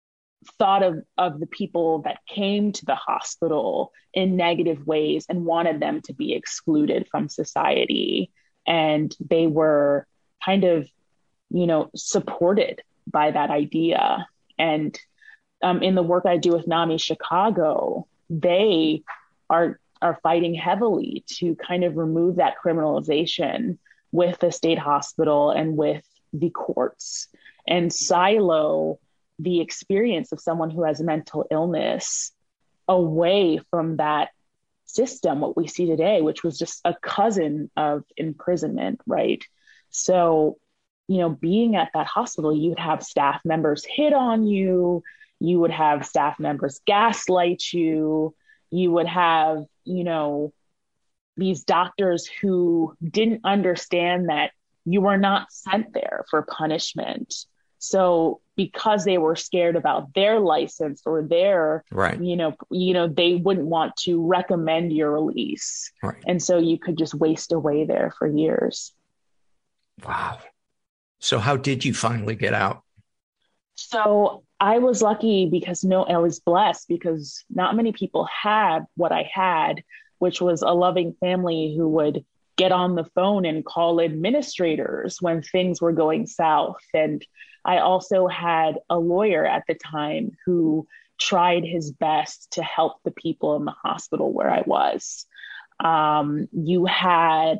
thought of, of the people that came to the hospital in negative ways and wanted them to be excluded from society. And they were kind of, you know, supported by that idea. And um, in the work I do with NAMI Chicago, they are are fighting heavily to kind of remove that criminalization with the state hospital and with the courts, and silo the experience of someone who has mental illness away from that system, what we see today, which was just a cousin of imprisonment, right? So, you know, being at that hospital, you'd have staff members hit on you, you would have staff members gaslight you, you would have, you know, these doctors who didn't understand that you were not sent there for punishment. So because they were scared about their license or their, right. you know, you know, they wouldn't want to recommend your release. Right. And so you could just waste away there for years. Wow. So how did you finally get out? So I was lucky because no, I was blessed because not many people had what I had, which was a loving family who would get on the phone and call administrators when things were going south. And I also had a lawyer at the time who tried his best to help the people in the hospital where I was. Um, you had,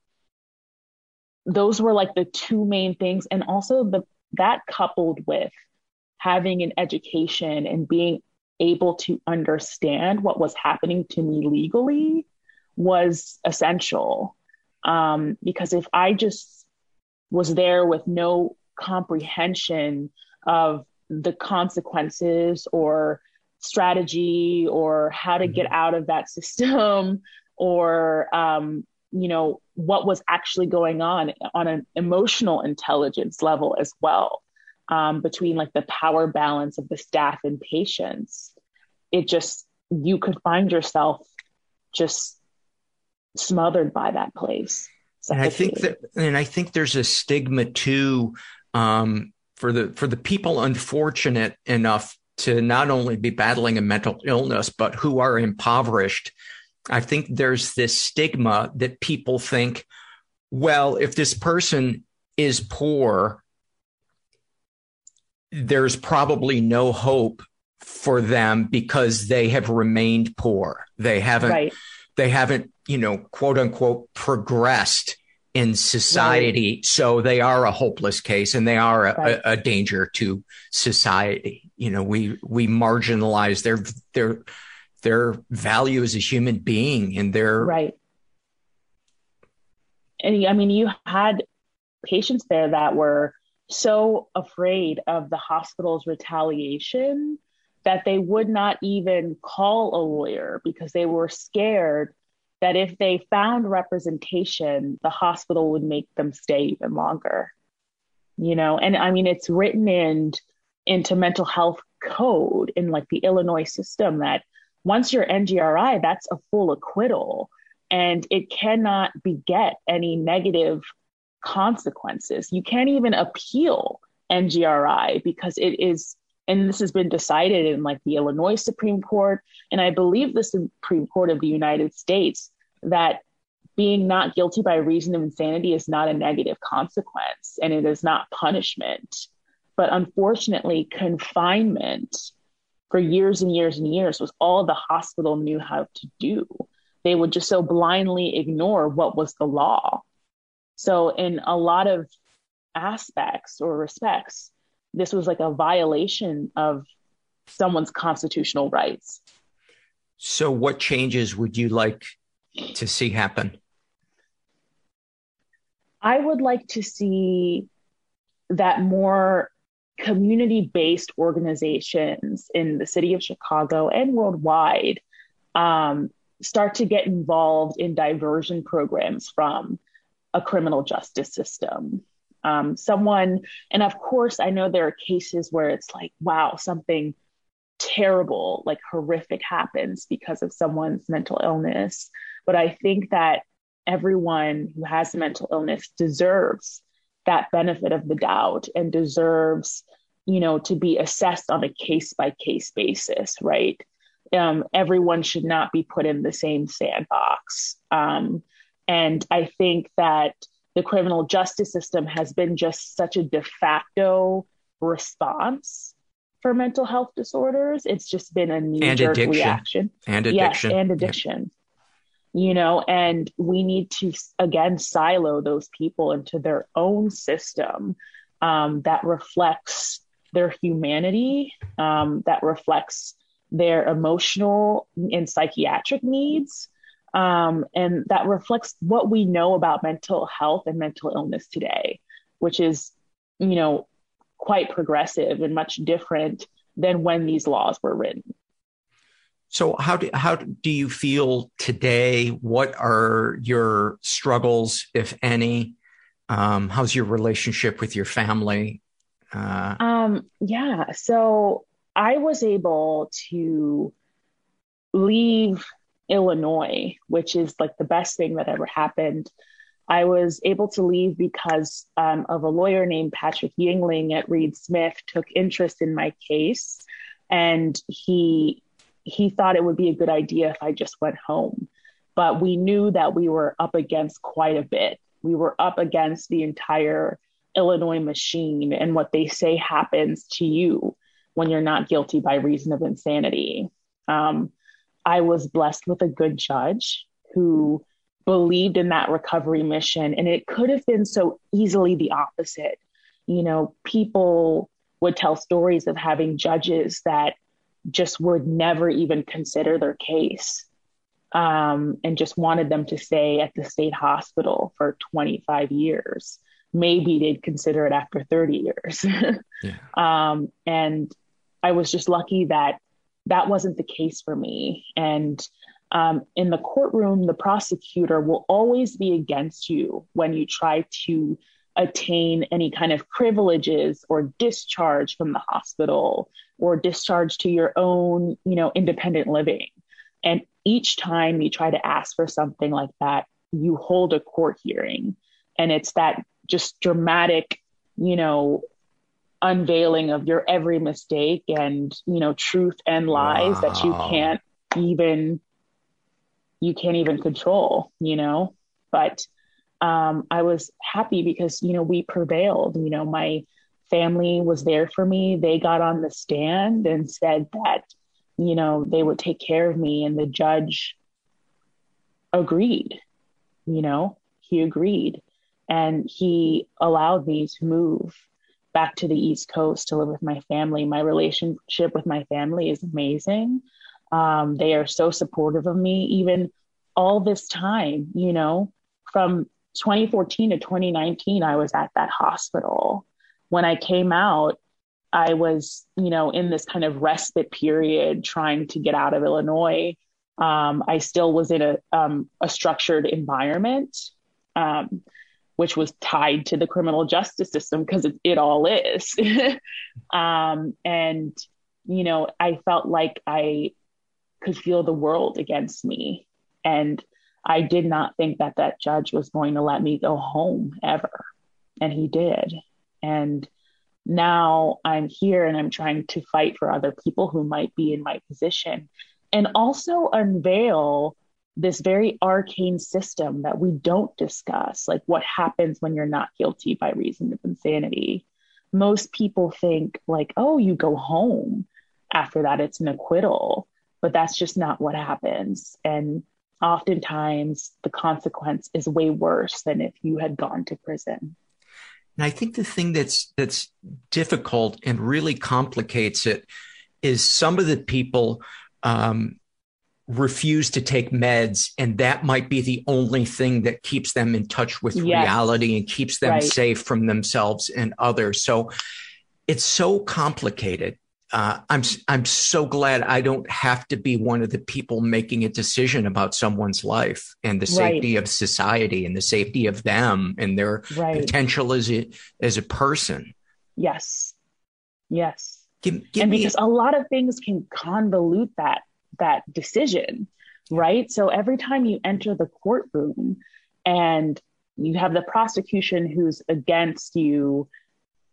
those were like the two main things. And also the that coupled with having an education and being able to understand what was happening to me legally was essential. Um, because if I just was there with no comprehension of the consequences or strategy or how to get out of that system or, um, you know, what was actually going on on an emotional intelligence level as well, um, between like the power balance of the staff and patients, it just, you could find yourself just smothered by that place. And I think that, and I think there's a stigma too, um, for the, for the people unfortunate enough to not only be battling a mental illness, but who are impoverished. I think there's this stigma that people think, well, if this person is poor, there's probably no hope for them because they have remained poor. They haven't, right. they haven't, you know, quote unquote, progressed in society. Right. So they are a hopeless case and they are a, right. a, a danger to society. You know, we, we marginalize their, their, their value as a human being and their. Right. And I mean, you had patients there that were so afraid of the hospital's retaliation that they would not even call a lawyer because they were scared that if they found representation, the hospital would make them stay even longer. You know, and I mean, it's written in into mental health code in like the Illinois system that once you're N G R I, that's a full acquittal and it cannot beget any negative consequences. You can't even appeal N G R I because it is, and this has been decided in like the Illinois Supreme Court, and I believe the Supreme Court of the United States, that being not guilty by reason of insanity is not a negative consequence and it is not punishment. But unfortunately, confinement for years and years and years was all the hospital knew how to do. They would just so blindly ignore what was the law. So in a lot of aspects or respects, this was like a violation of someone's constitutional rights. So what changes would you like to see happen? I would like to see that more community-based organizations in the city of Chicago and worldwide um, start to get involved in diversion programs from a criminal justice system. Um, someone, and of course, I know there are cases where it's like, wow, something terrible, like horrific happens because of someone's mental illness. But I think that everyone who has a mental illness deserves that benefit of the doubt and deserves you know, to be assessed on a case by case basis, right? Um, everyone should not be put in the same sandbox. Um, and I think that the criminal justice system has been just such a de facto response for mental health disorders. It's just been a knee-jerk reaction. And addiction. Yes, and addiction. Yeah. You know, and we need to, again, silo those people into their own system um, that reflects their humanity, um, that reflects their emotional and psychiatric needs, um, and that reflects what we know about mental health and mental illness today, which is, you know, quite progressive and much different than when these laws were written. So how do, how do you feel today? What are your struggles, if any? Um, how's your relationship with your family? Uh, um, yeah, so I was able to leave Illinois, which is like the best thing that ever happened. I was able to leave because um, of a lawyer named Patrick Yingling at Reed Smith took interest in my case, and he he thought it would be a good idea if I just went home. But we knew that we were up against quite a bit. We were up against the entire Illinois machine and what they say happens to you when you're not guilty by reason of insanity. Um, I was blessed with a good judge who believed in that recovery mission, and it could have been so easily the opposite. You know, people would tell stories of having judges that just would never even consider their case, um, and just wanted them to stay at the state hospital for twenty-five years. Maybe they'd consider it after thirty years. yeah. um, and I was just lucky that that wasn't the case for me. And um, in the courtroom, the prosecutor will always be against you when you try to attain any kind of privileges or discharge from the hospital or discharge to your own, you know, independent living. And each time you try to ask for something like that, you hold a court hearing, and it's that just dramatic, you know, unveiling of your every mistake and, you know, truth and lies wow. that you can't even, you can't even control, you know, but um, I was happy because, you know, we prevailed. You know, my family was there for me. They got on the stand and said that, you know, they would take care of me, and the judge agreed, you know, he agreed. And he allowed me to move back to the East Coast to live with my family. My relationship with my family is amazing. Um, they are so supportive of me, even all this time, you know, from twenty fourteen to twenty nineteen, I was at that hospital. When I came out, I was, you know, in this kind of respite period trying to get out of Illinois. Um, I still was in a, um, a structured environment, um, which was tied to the criminal justice system because it, it all is. um, and, you know, I felt like I could feel the world against me. And I did not think that that judge was going to let me go home ever. And he did. And now I'm here and I'm trying to fight for other people who might be in my position, and also unveil this very arcane system that we don't discuss, like what happens when you're not guilty by reason of insanity. Most people think like, oh, you go home. After that, it's an acquittal, but that's just not what happens. And oftentimes the consequence is way worse than if you had gone to prison. And I think the thing that's that's difficult and really complicates it is some of the people um, refuse to take meds, and that might be the only thing that keeps them in touch with yes. reality and keeps them right. safe from themselves and others. So it's so complicated. Uh, I'm I'm so glad I don't have to be one of the people making a decision about someone's life and the safety right. of society and the safety of them and their right. potential as a as a person. Yes, yes, give, give and me because a, a lot of things can convolute that that decision, right? So every time you enter the courtroom and you have the prosecution who's against you,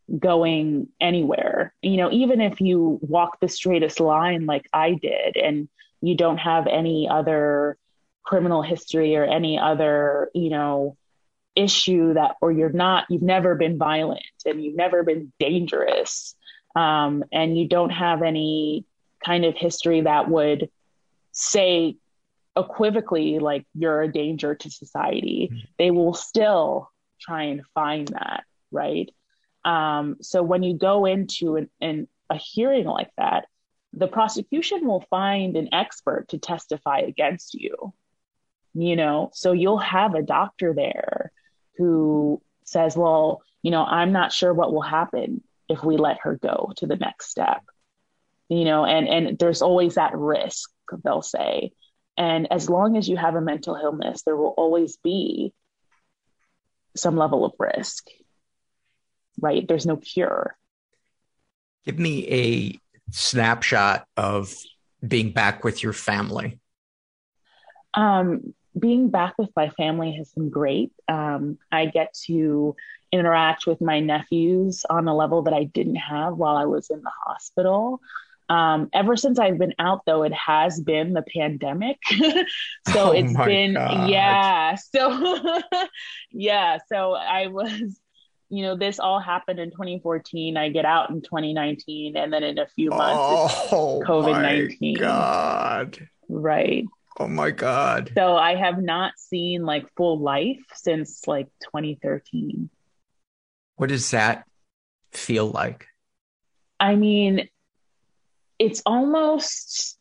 going anywhere. You know, even if you walk the straightest line like I did, and you don't have any other criminal history or any other, you know, issue that, or you're not, you've never been violent and you've never been dangerous, um, and you don't have any kind of history that would say equivocally, like, you're a danger to society, mm-hmm. they will still try and find that, right? Um, so when you go into an, an, a hearing like that, the prosecution will find an expert to testify against you, you know, so you'll have a doctor there who says, well, you know, I'm not sure what will happen if we let her go to the next step, you know, and, and there's always that risk, they'll say. And as long as you have a mental illness, there will always be some level of risk, right? There's no cure. Give me a snapshot of being back with your family. Um, being back with my family has been great. Um, I get to interact with my nephews on a level that I didn't have while I was in the hospital. Um, ever since I've been out, though, it has been the pandemic. so oh it's been, God. yeah. So, yeah. So I was, you know, this all happened in twenty fourteen. I get out in twenty nineteen, and then in a few months, oh, it's COVID nineteen. God. Right. Oh my God. So I have not seen like full life since like twenty thirteen. What does that feel like? I mean, it's almost,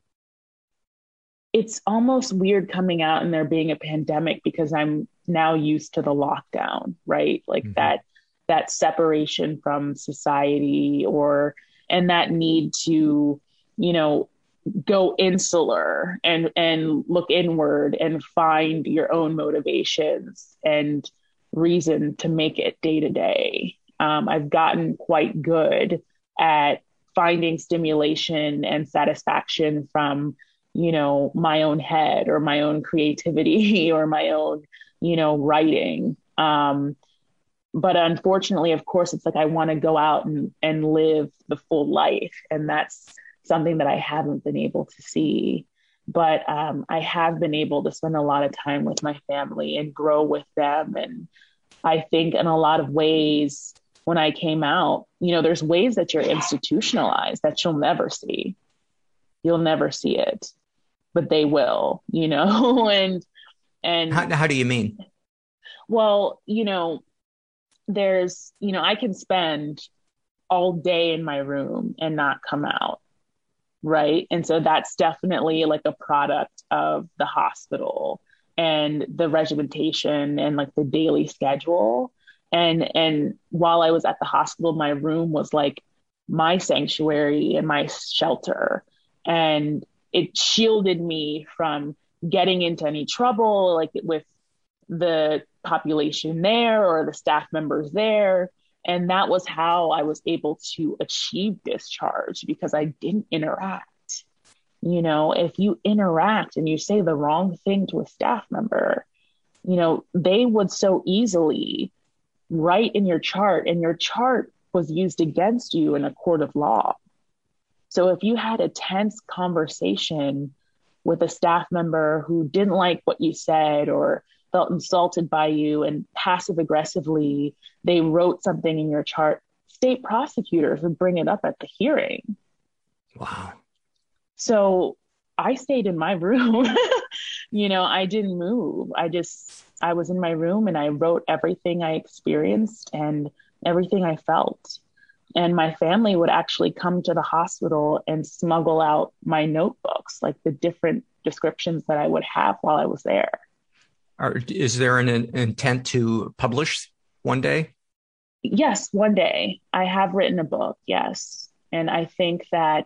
it's almost weird coming out and there being a pandemic, because I'm now used to the lockdown, right? Like mm-hmm. that, that separation from society, or, and that need to, you know, go insular and, and look inward and find your own motivations and reason to make it day to day. Um, I've gotten quite good at finding stimulation and satisfaction from, you know, my own head or my own creativity or my own, you know, writing. Um, but unfortunately, of course, it's like, I want to go out and, and live the full life. And that's something that I haven't been able to see. But um, I have been able to spend a lot of time with my family and grow with them. And I think in a lot of ways, when I came out, you know, there's ways that you're institutionalized that you'll never see. You'll never see it, but they will, you know, and, and how, how do you mean? Well, you know, there's, you know, I can spend all day in my room and not come out. Right. And so that's definitely like a product of the hospital and the regimentation and like the daily schedule. And, and while I was at the hospital, my room was like my sanctuary and my shelter, and it shielded me from getting into any trouble, like with the population there or the staff members there. And that was how I was able to achieve discharge, because I didn't interact. You know, if you interact and you say the wrong thing to a staff member, you know, they would so easily write in your chart, and your chart was used against you in a court of law. So if you had a tense conversation with a staff member who didn't like what you said or felt insulted by you, and passive aggressively, they wrote something in your chart, state prosecutors would bring it up at the hearing. Wow. So I stayed in my room. You know, I didn't move. I just, I was in my room and I wrote everything I experienced and everything I felt. And my family would actually come to the hospital and smuggle out my notebooks, like the different descriptions that I would have while I was there. Are, is there an, an intent to publish one day? Yes, one day. I have written a book, yes. And I think that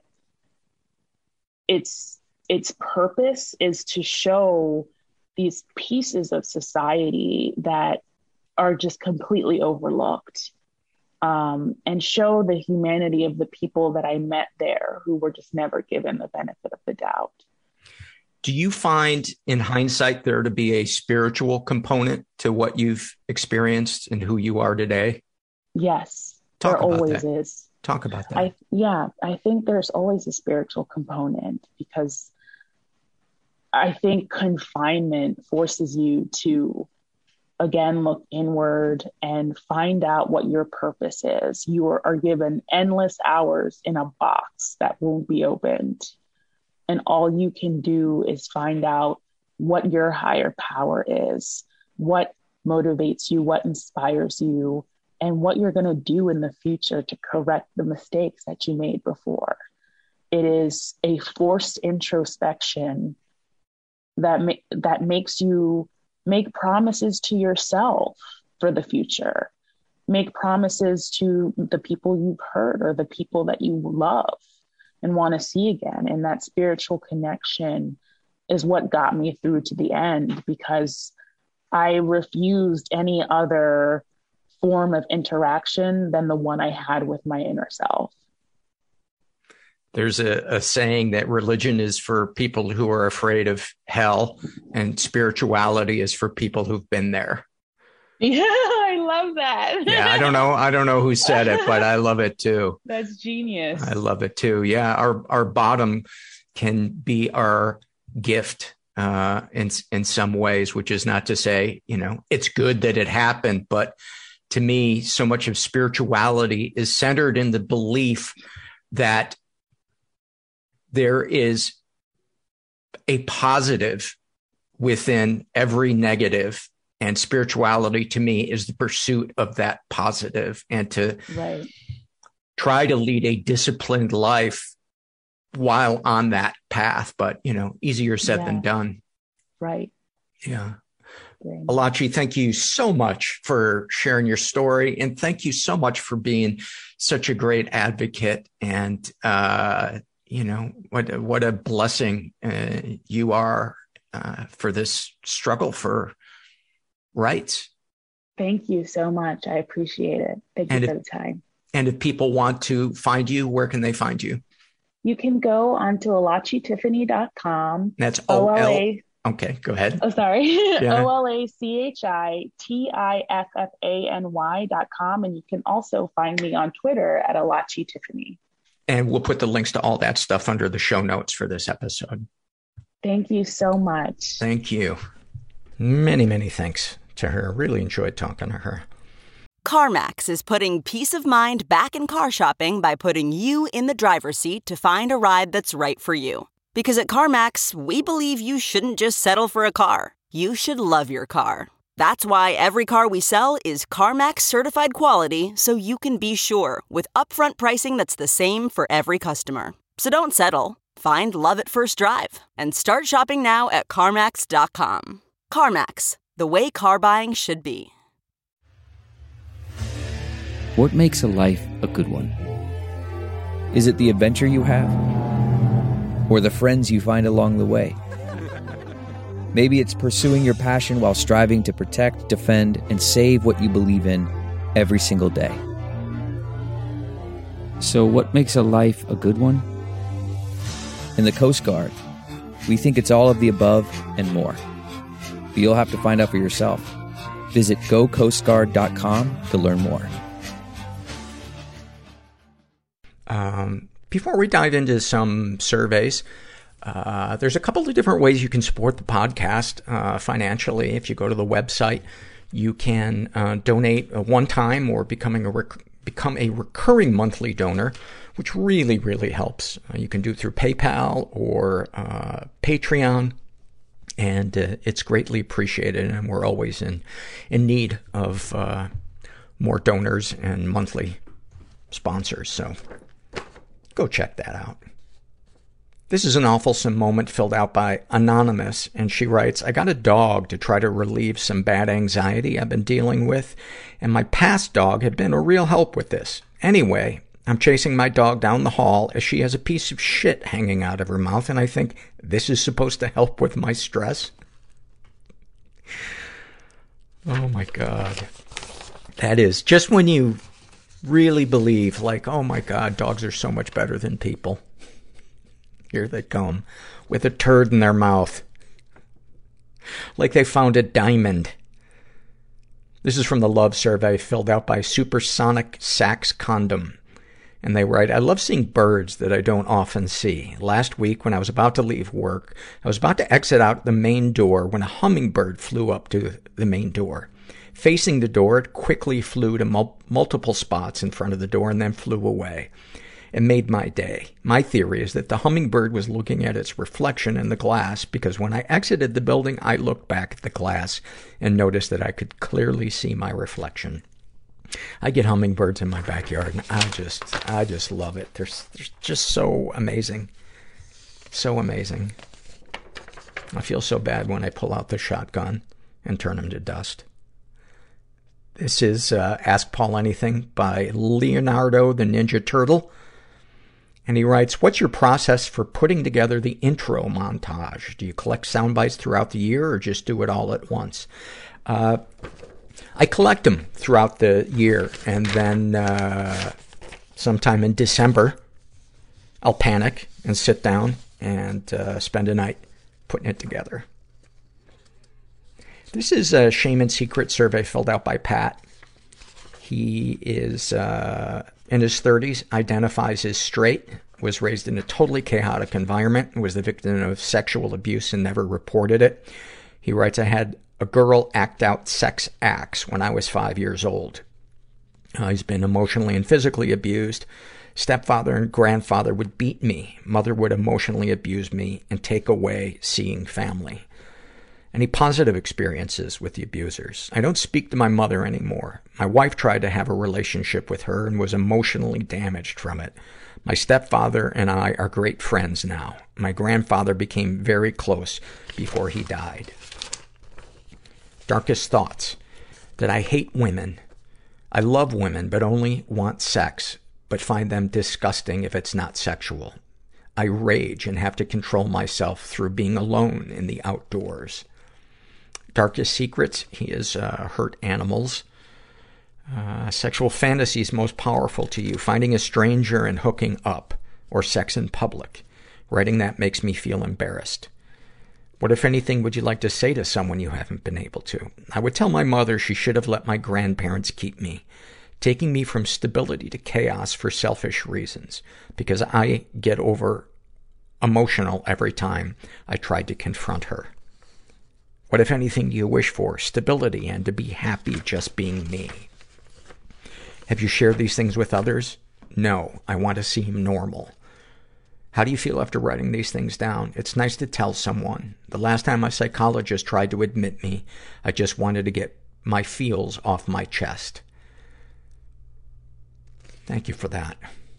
its its purpose is to show these pieces of society that are just completely overlooked, um, and show the humanity of the people that I met there who were just never given the benefit of the doubt. Do you find in hindsight there to be a spiritual component to what you've experienced and who you are today? Yes. Talk there about always that. is. Talk about that. I, yeah, I think there's always a spiritual component, because I think confinement forces you to, again, look inward and find out what your purpose is. You are, are given endless hours in a box that won't be opened. And all you can do is find out what your higher power is, what motivates you, what inspires you, and what you're going to do in the future to correct the mistakes that you made before. It is a forced introspection that ma- that makes you make promises to yourself for the future, make promises to the people you've hurt or the people that you love and want to see again. And that spiritual connection is what got me through to the end, because I refused any other form of interaction than the one I had with my inner self. There's a, a saying that religion is for people who are afraid of hell, and spirituality is for people who've been there. Yeah, I love that. Yeah, I don't know. I don't know who said it, but I love it too. That's genius. I love it too. Yeah, our our bottom can be our gift uh, in in some ways, which is not to say, you know, it's good that it happened, but to me, so much of spirituality is centered in the belief that there is a positive within every negative, and spirituality to me is the pursuit of that positive, and to right. try to lead a disciplined life while on that path. But, you know, easier said yeah. than done. Right. Yeah. Alachi, thank you so much for sharing your story. And thank you so much for being such a great advocate. And, uh, you know, what, what a blessing uh, you are uh, for this struggle for rights. Thank you so much. I appreciate it. Thank you and for if, the time. And if people want to find you, where can they find you? You can go onto alachi tiffany dot com. That's O L. Okay, go ahead. Oh, sorry. Yeah. O L A C H I T I F F A N Y dot com. And you can also find me on Twitter at Alachi Tiffany. And we'll put the links to all that stuff under the show notes for this episode. Thank you so much. Thank you. Many, many thanks to her. Really enjoyed talking to her. CarMax is putting peace of mind back in car shopping by putting you in the driver's seat to find a ride that's right for you. Because at CarMax, we believe you shouldn't just settle for a car. You should love your car. That's why every car we sell is CarMax certified quality, so you can be sure with upfront pricing that's the same for every customer. So don't settle. Find love at first drive and start shopping now at CarMax dot com. CarMax, the way car buying should be. What makes a life a good one? Is it the adventure you have? Or the friends you find along the way? Maybe it's pursuing your passion while striving to protect, defend, and save what you believe in every single day. So what makes a life a good one? In the Coast Guard, we think it's all of the above and more. But you'll have to find out for yourself. Visit go coast guard dot com to learn more. Um, before we dive into some surveys, uh, there's a couple of different ways you can support the podcast uh, financially. If you go to the website, you can uh, donate a one-time or becoming a rec- become a recurring monthly donor, which really, really helps. Uh, you can do it through PayPal or uh, Patreon, and uh, it's greatly appreciated. And we're always in in need of uh, more donors and monthly sponsors. So go check that out. This is an awfulsome moment filled out by Anonymous, and she writes, I got a dog to try to relieve some bad anxiety I've been dealing with, and my past dog had been a real help with this. Anyway, I'm chasing my dog down the hall as she has a piece of shit hanging out of her mouth, and I think, this is supposed to help with my stress? Oh my God. That is, just when you really believe, like, oh my God, dogs are so much better than people. Here they come with a turd in their mouth. Like they found a diamond. This is from the love survey filled out by Supersonic Sax Condom. And they write, I love seeing birds that I don't often see. Last week, when I was about to leave work, I was about to exit out the main door when a hummingbird flew up to the main door. Facing the door, it quickly flew to mul- multiple spots in front of the door and then flew away. It made my day. My theory is that the hummingbird was looking at its reflection in the glass because when I exited the building, I looked back at the glass and noticed that I could clearly see my reflection. I get hummingbirds in my backyard and I just, I just love it. They're, they're just so amazing. So amazing. I feel so bad when I pull out the shotgun and turn them to dust. This is uh, Ask Paul Anything by Leonardo the Ninja Turtle. And he writes, what's your process for putting together the intro montage? Do you collect sound bites throughout the year or just do it all at once? Uh, I collect them throughout the year. And then uh, sometime in December, I'll panic and sit down and uh, spend a night putting it together. This is a Shame and Secret survey filled out by Pat. He is uh, in his thirties, identifies as straight, was raised in a totally chaotic environment, was the victim of sexual abuse and never reported it. He writes, I had a girl act out sex acts when I was five years old. Uh, he's been emotionally and physically abused. Stepfather and grandfather would beat me. Mother would emotionally abuse me and take away seeing family. Any positive experiences with the abusers? I don't speak to my mother anymore. My wife tried to have a relationship with her and was emotionally damaged from it. My stepfather and I are great friends now. My grandfather became very close before he died. Darkest thoughts. That I hate women. I love women, but only want sex, but find them disgusting if it's not sexual. I rage and have to control myself through being alone in the outdoors. Darkest secrets. He has uh, hurt animals. Uh, sexual fantasies most powerful to you. Finding a stranger and hooking up. Or sex in public. Writing that makes me feel embarrassed. What, if anything, would you like to say to someone you haven't been able to? I would tell my mother she should have let my grandparents keep me. Taking me from stability to chaos for selfish reasons. Because I get over emotional every time I tried to confront her. What, if anything, do you wish for? Stability and to be happy just being me. Have you shared these things with others? No. I want to seem normal. How do you feel after writing these things down? It's nice to tell someone. The last time my psychologist tried to admit me, I just wanted to get my feels off my chest. Thank you for that.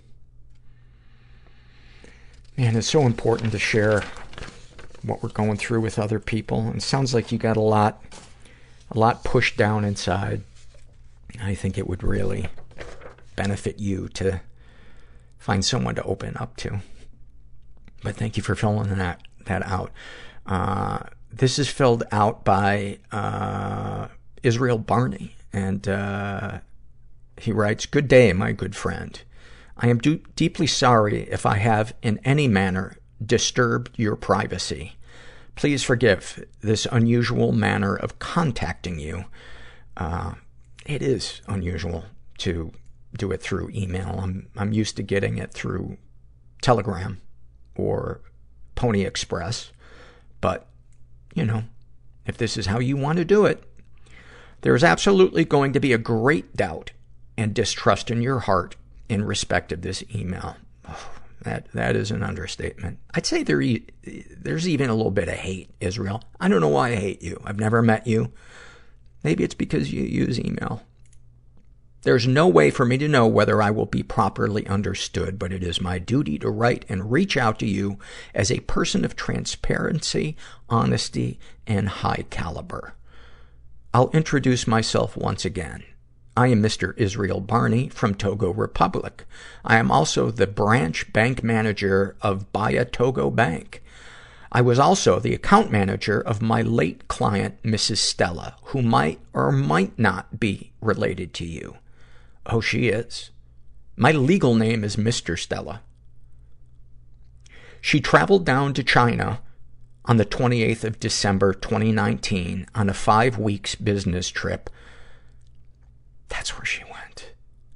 Man, it's so important to share what we're going through with other people. It sounds like you got a lot, a lot pushed down inside. I think it would really benefit you to find someone to open up to. But thank you for filling that, that out. Uh, this is filled out by, uh, Israel Barney. And, uh, he writes, good day, my good friend. I am do- deeply sorry if I have in any manner disturbed your privacy. Please forgive this unusual manner of contacting you. Uh, it is unusual to do it through email. I'm, I'm used to getting it through Telegram or Pony Express. But, you know, if this is how you want to do it, there is absolutely going to be a great doubt and distrust in your heart in respect of this email. Oh, that, that is an understatement. I'd say there, there's even a little bit of hate, Israel. I don't know why I hate you. I've never met you. Maybe it's because you use email. There's no way for me to know whether I will be properly understood, but it is my duty to write and reach out to you as a person of transparency, honesty, and high caliber. I'll introduce myself once again. I am Mister Israel Barney from Togo Republic. I am also the branch bank manager of Baya Togo Bank. I was also the account manager of my late client, Missus Stella, who might or might not be related to you. Oh, she is. My legal name is Mister Stella. She traveled down to China on the twenty-eighth of December, twenty nineteen, on a five weeks business trip That's where she went.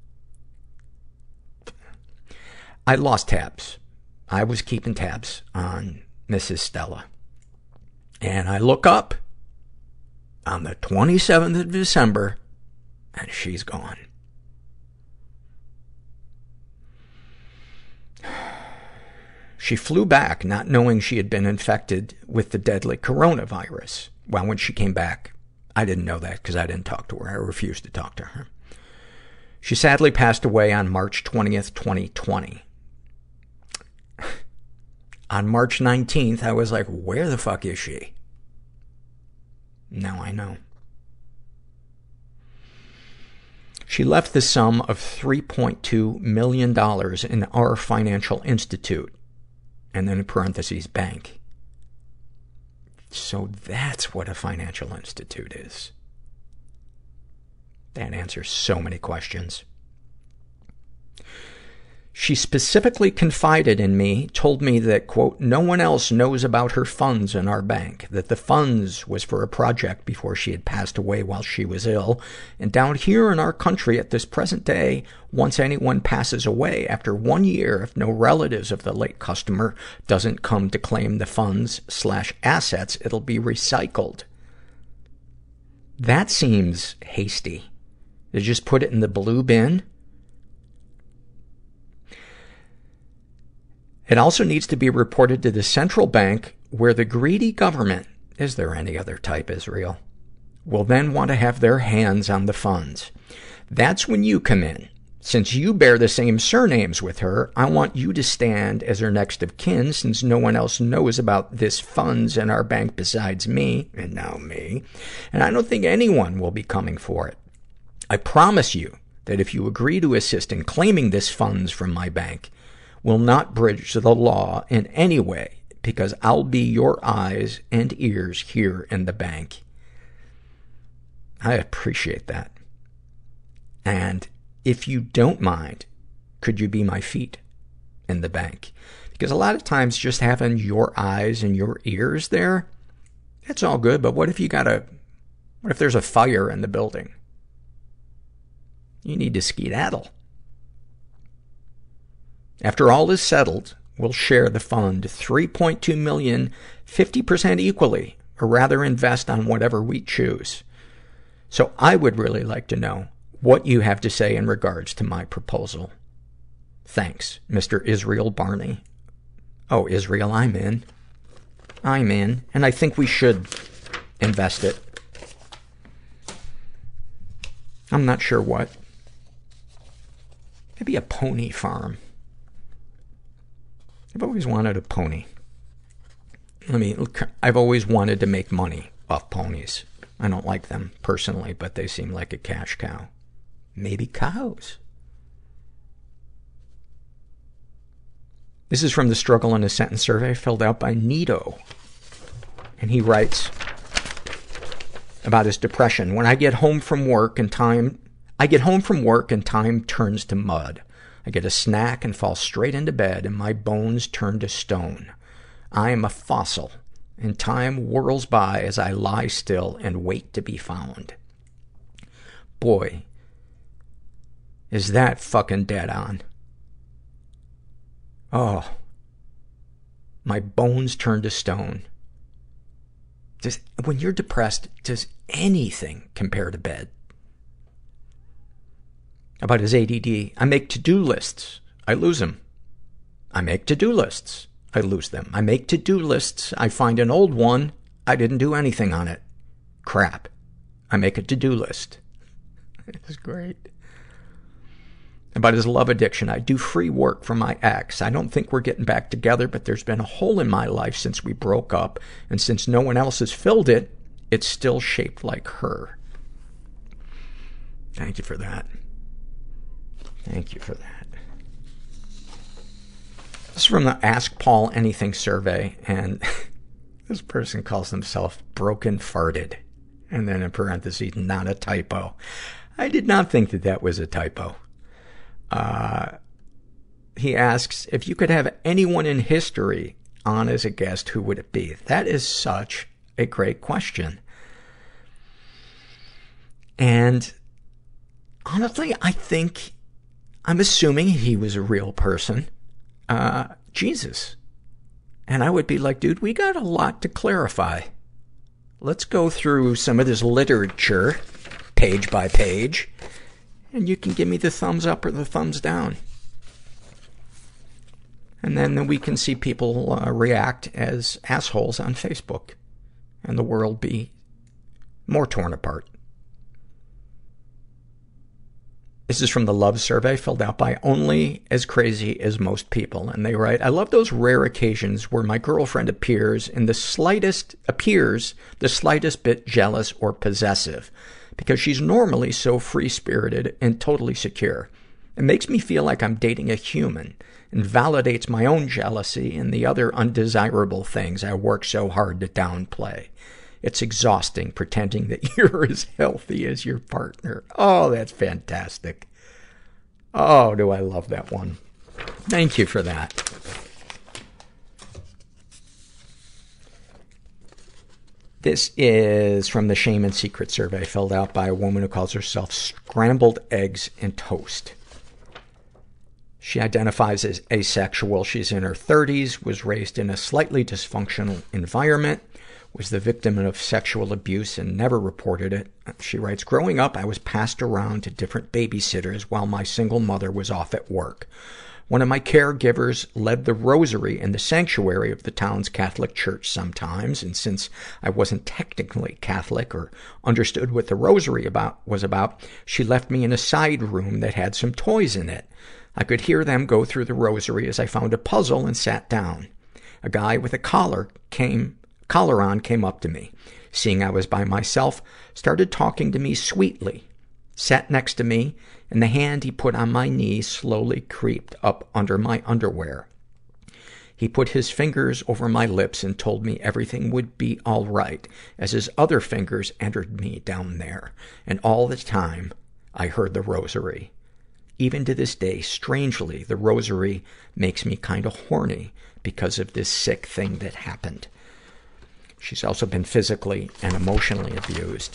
I lost tabs. I was keeping tabs on Missus Stella. And I look up on the twenty-seventh of December, and she's gone. She flew back not knowing she had been infected with the deadly coronavirus. Well, when she came back, I didn't know that because I didn't talk to her. I refused to talk to her. She sadly passed away on March twentieth, twenty twenty. On March nineteenth, I was like, where the fuck is she? Now I know. She left the sum of three point two million dollars in our financial institute, and then in parentheses, bank. So that's what a financial institute is. That answers so many questions. She specifically confided in me, told me that, quote, no one else knows about her funds in our bank, that the funds was for a project before she had passed away while she was ill. And down here in our country at this present day, once anyone passes away after one year, if no relatives of the late customer doesn't come to claim the funds slash assets, it'll be recycled. That seems hasty. They just put it in the blue bin. It also needs to be reported to the central bank, where the greedy government, is there any other type, Israel, will then want to have their hands on the funds. That's when you come in. Since you bear the same surnames with her, I want you to stand as her next of kin, since no one else knows about this funds in our bank besides me, and now me, and I don't think anyone will be coming for it. I promise you that if you agree to assist in claiming this funds from my bank, will not bridge the law in any way, because I'll be your eyes and ears here in the bank. I appreciate that. And if you don't mind, could you be my feet in the bank? Because a lot of times just having your eyes and your ears there, that's all good, but what if you got a, what if there's a fire in the building? You need to skedaddle. After all is settled, we'll share the fund, three point two million dollars, fifty percent equally, or rather invest on whatever we choose. So I would really like to know what you have to say in regards to my proposal. Thanks, Mister Israel Barney. Oh, Israel, I'm in. I'm in, and I think we should invest it. I'm not sure what. Maybe a pony farm. I've always wanted a pony. I mean, I've always wanted to make money off ponies. I don't like them personally, but they seem like a cash cow. Maybe cows. This is from the Struggle in a Sentence survey filled out by Nito. And he writes about his depression. When I get home from work and time, I get home from work and time turns to mud. I get a snack and fall straight into bed, and my bones turn to stone. I am a fossil, and time whirls by as I lie still and wait to be found. Boy, is that fucking dead on. Oh, my bones turn to stone. Does, when you're depressed, does anything compare to bed? About his A D D, I make to-do lists. I lose them. I make to-do lists. I lose them. I make to-do lists. I find an old one. I didn't do anything on it. Crap. I make a to-do list. It's great. About his love addiction, I do free work for my ex. I don't think we're getting back together, but there's been a hole in my life since we broke up, and since no one else has filled it, it's still shaped like her. Thank you for that. Thank you for that. This is from the Ask Paul Anything survey, and this person calls himself Broken Farted. And then in parentheses, not a typo. I did not think that that was a typo. Uh, he asks, if you could have anyone in history on as a guest, who would it be? That is such a great question. And honestly, I think, I'm assuming he was a real person, uh, Jesus. And I would be like, dude, we got a lot to clarify. Let's go through some of this literature, page by page, and you can give me the thumbs up or the thumbs down. And then we can see people uh, react as assholes on Facebook, and the world be more torn apart. This is from the Love Survey, filled out by Only As Crazy As Most People. And they write, I love those rare occasions where my girlfriend appears in the slightest, appears the slightest bit jealous or possessive, because she's normally so free-spirited and totally secure. It makes me feel like I'm dating a human and validates my own jealousy and the other undesirable things I work so hard to downplay. It's exhausting pretending that you're as healthy as your partner. Oh, that's fantastic. Oh, do I love that one. Thank you for that. This is from the Shame and Secret survey, filled out by a woman who calls herself Scrambled Eggs and Toast. She identifies as asexual. She's in her thirties, was raised in a slightly dysfunctional environment, was the victim of sexual abuse and never reported it. She writes, growing up, I was passed around to different babysitters while my single mother was off at work. One of my caregivers led the rosary in the sanctuary of the town's Catholic church sometimes, and since I wasn't technically Catholic or understood what the rosary about was about, she left me in a side room that had some toys in it. I could hear them go through the rosary as I found a puzzle and sat down. A guy with a collar came collar on came up to me. Seeing I was by myself, started talking to me sweetly, sat next to me, and the hand he put on my knee slowly creeped up under my underwear. He put his fingers over my lips and told me everything would be all right, as his other fingers entered me down there. And all the time, I heard the rosary. Even to this day, strangely, the rosary makes me kind of horny because of this sick thing that happened. She's also been physically and emotionally abused.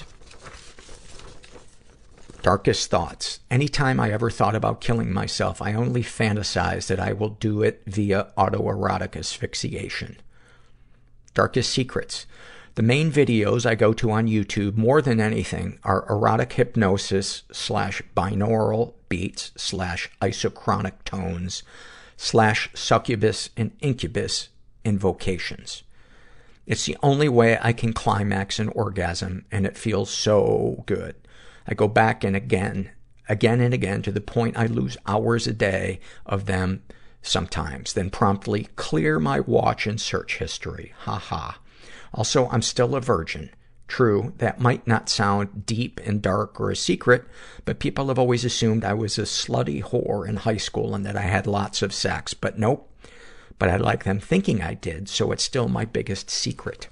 Darkest thoughts. Anytime I ever thought about killing myself, I only fantasize that I will do it via autoerotic asphyxiation. Darkest secrets. The main videos I go to on YouTube, more than anything, are erotic hypnosis slash binaural beats slash isochronic tones slash succubus and incubus invocations. It's the only way I can climax an orgasm, and it feels so good. I go back and again, again and again, to the point I lose hours a day of them sometimes, then promptly clear my watch and search history. Ha ha. Also, I'm still a virgin. True, that might not sound deep and dark or a secret, but people have always assumed I was a slutty whore in high school and that I had lots of sex. But nope. But I like them thinking I did, so it's still my biggest secret.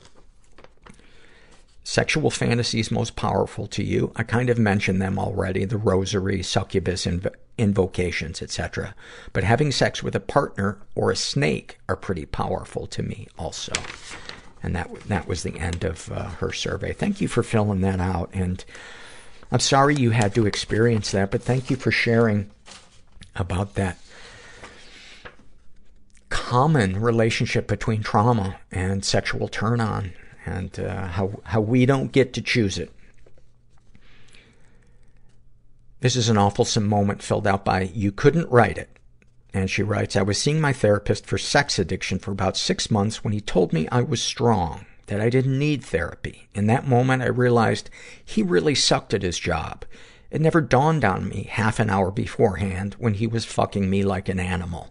Sexual fantasies most powerful to you. I kind of mentioned them already, the rosary, succubus, inv- invocations, et cetera. But having sex with a partner or a snake are pretty powerful to me also. And that that was the end of uh, her survey. Thank you for filling that out. And I'm sorry you had to experience that, but thank you for sharing about that common relationship between trauma and sexual turn-on, and uh, how how we don't get to choose it. This is an awfulsome moment filled out by You Couldn't Write It. And she writes, I was seeing my therapist for sex addiction for about six months when he told me I was strong, that I didn't need therapy. In that moment, I realized he really sucked at his job. It never dawned on me half an hour beforehand when he was fucking me like an animal.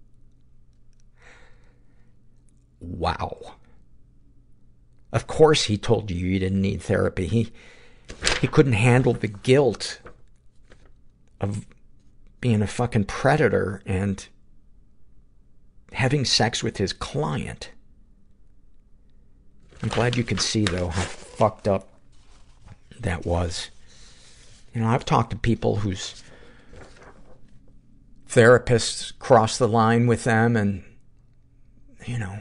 Wow. Of course he told you you didn't need therapy. He, he couldn't handle the guilt of being a fucking predator and having sex with his client. I'm glad you could see, though, how fucked up that was. You know, I've talked to people whose therapists crossed the line with them and, you know,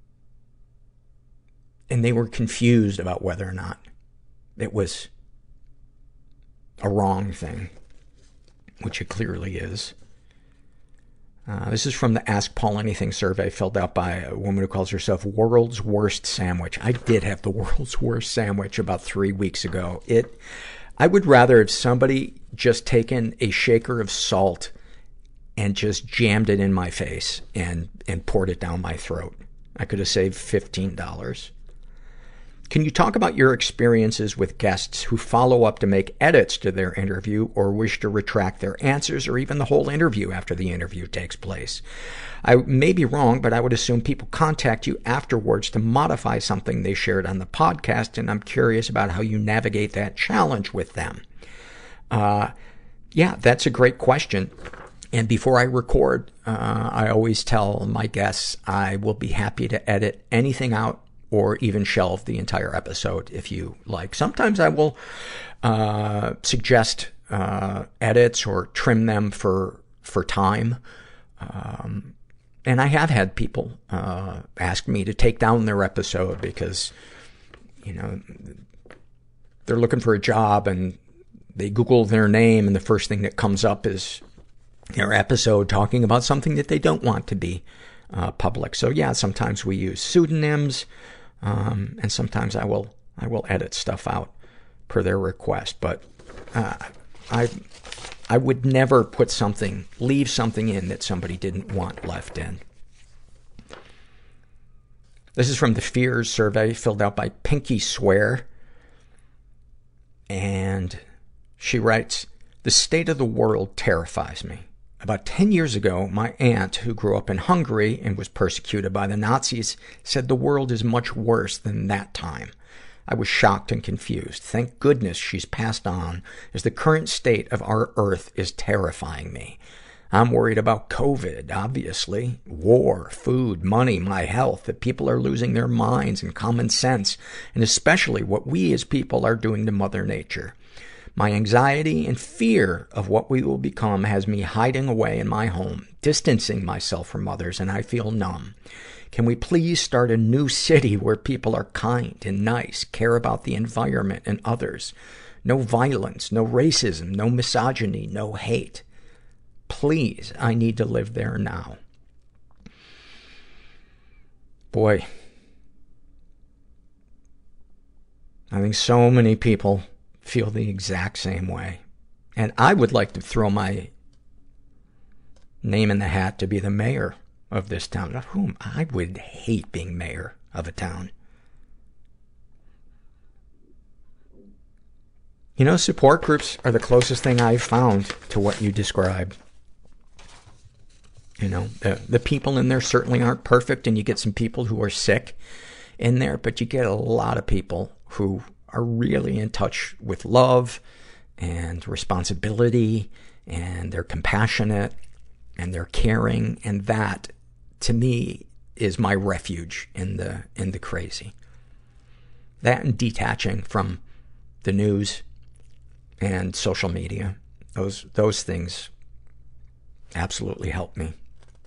and they were confused about whether or not it was a wrong thing. which it clearly is. Uh, this is from the Ask Paul Anything survey filled out by a woman who calls herself World's Worst Sandwich. I did have the world's worst sandwich about three weeks ago. It, I would rather if somebody just taken a shaker of salt and just jammed it in my face and, and poured it down my throat. I could have saved fifteen dollars. Can you talk about your experiences with guests who follow up to make edits to their interview or wish to retract their answers or even the whole interview after the interview takes place? I may be wrong, but I would assume people contact you afterwards to modify something they shared on the podcast, and I'm curious about how you navigate that challenge with them. Uh, yeah, that's a great question. And before I record, uh, I always tell my guests I will be happy to edit anything out or even shelve the entire episode if you like. Sometimes I will, uh, suggest, uh, edits or trim them for, for time. Um, and I have had people, uh, ask me to take down their episode because, you know, they're looking for a job and they Google their name and the first thing that comes up is their episode talking about something that they don't want to be, uh, public. So yeah, sometimes we use pseudonyms. Um, and sometimes I will, I will edit stuff out per their request, but, uh, I, I would never put something, leave something in that somebody didn't want left in. This is from the Fears survey filled out by Pinky Swear. And she writes, the state of the world terrifies me. About ten years ago, my aunt, who grew up in Hungary and was persecuted by the Nazis, said the world is much worse than that time. I was shocked and confused. Thank goodness she's passed on, as the current state of our earth is terrifying me. I'm worried about COVID, obviously. War, food, money, my health, that people are losing their minds and common sense, and especially what we as people are doing to Mother Nature. My anxiety and fear of what we will become has me hiding away in my home, distancing myself from others, and I feel numb. Can we please start a new city where people are kind and nice, care about the environment and others? No violence, no racism, no misogyny, no hate. Please, I need to live there now. Boy. I think so many people feel the exact same way. And I would like to throw my name in the hat to be the mayor of this town. Not whom I would hate being mayor of a town. You know, support groups are the closest thing I've found to what you described. You know, the, the people in there certainly aren't perfect, and you get some people who are sick in there, but you get a lot of people who are really in touch with love and responsibility, and they're compassionate and they're caring, and that to me is my refuge in the in the crazy. That and detaching from the news and social media, those those things absolutely help me.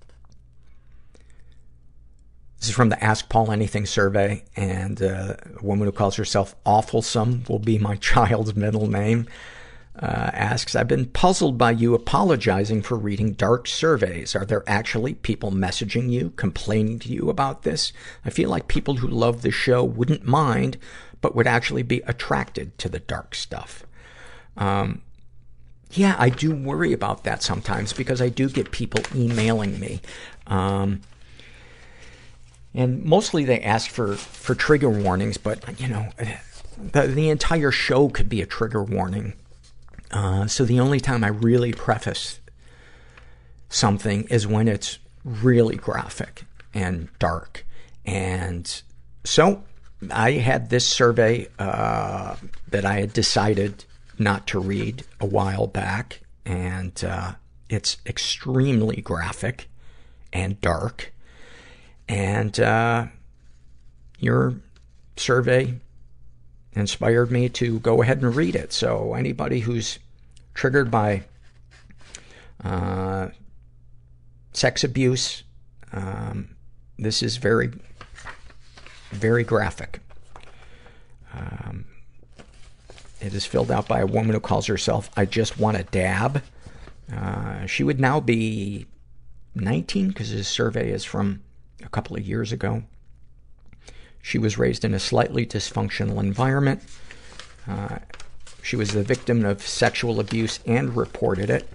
This is from the Ask Paul Anything survey, and uh, a woman who calls herself Awfulsome will be my child's middle name, uh, asks, I've been puzzled by you apologizing for reading dark surveys. Are there actually people messaging you, complaining to you about this? I feel like people who love the show wouldn't mind, but would actually be attracted to the dark stuff. Um, yeah, I do worry about that sometimes, because I do get people emailing me. Um, And mostly they ask for, for trigger warnings, but, you know, the, the entire show could be a trigger warning. Uh, so the only time I really preface something is when it's really graphic and dark. And so I had this survey, uh, that I had decided not to read a while back. And, uh, it's extremely graphic and dark. And, uh, your survey inspired me to go ahead and read it. So anybody who's triggered by, uh, sex abuse, um, this is very, very graphic. Um, it is filled out by a woman who calls herself I Just Want to Dab. Uh, she would now be nineteen, because his survey is from a couple of years ago. She was raised in a slightly dysfunctional environment. Uh, she was the victim of sexual abuse and reported it.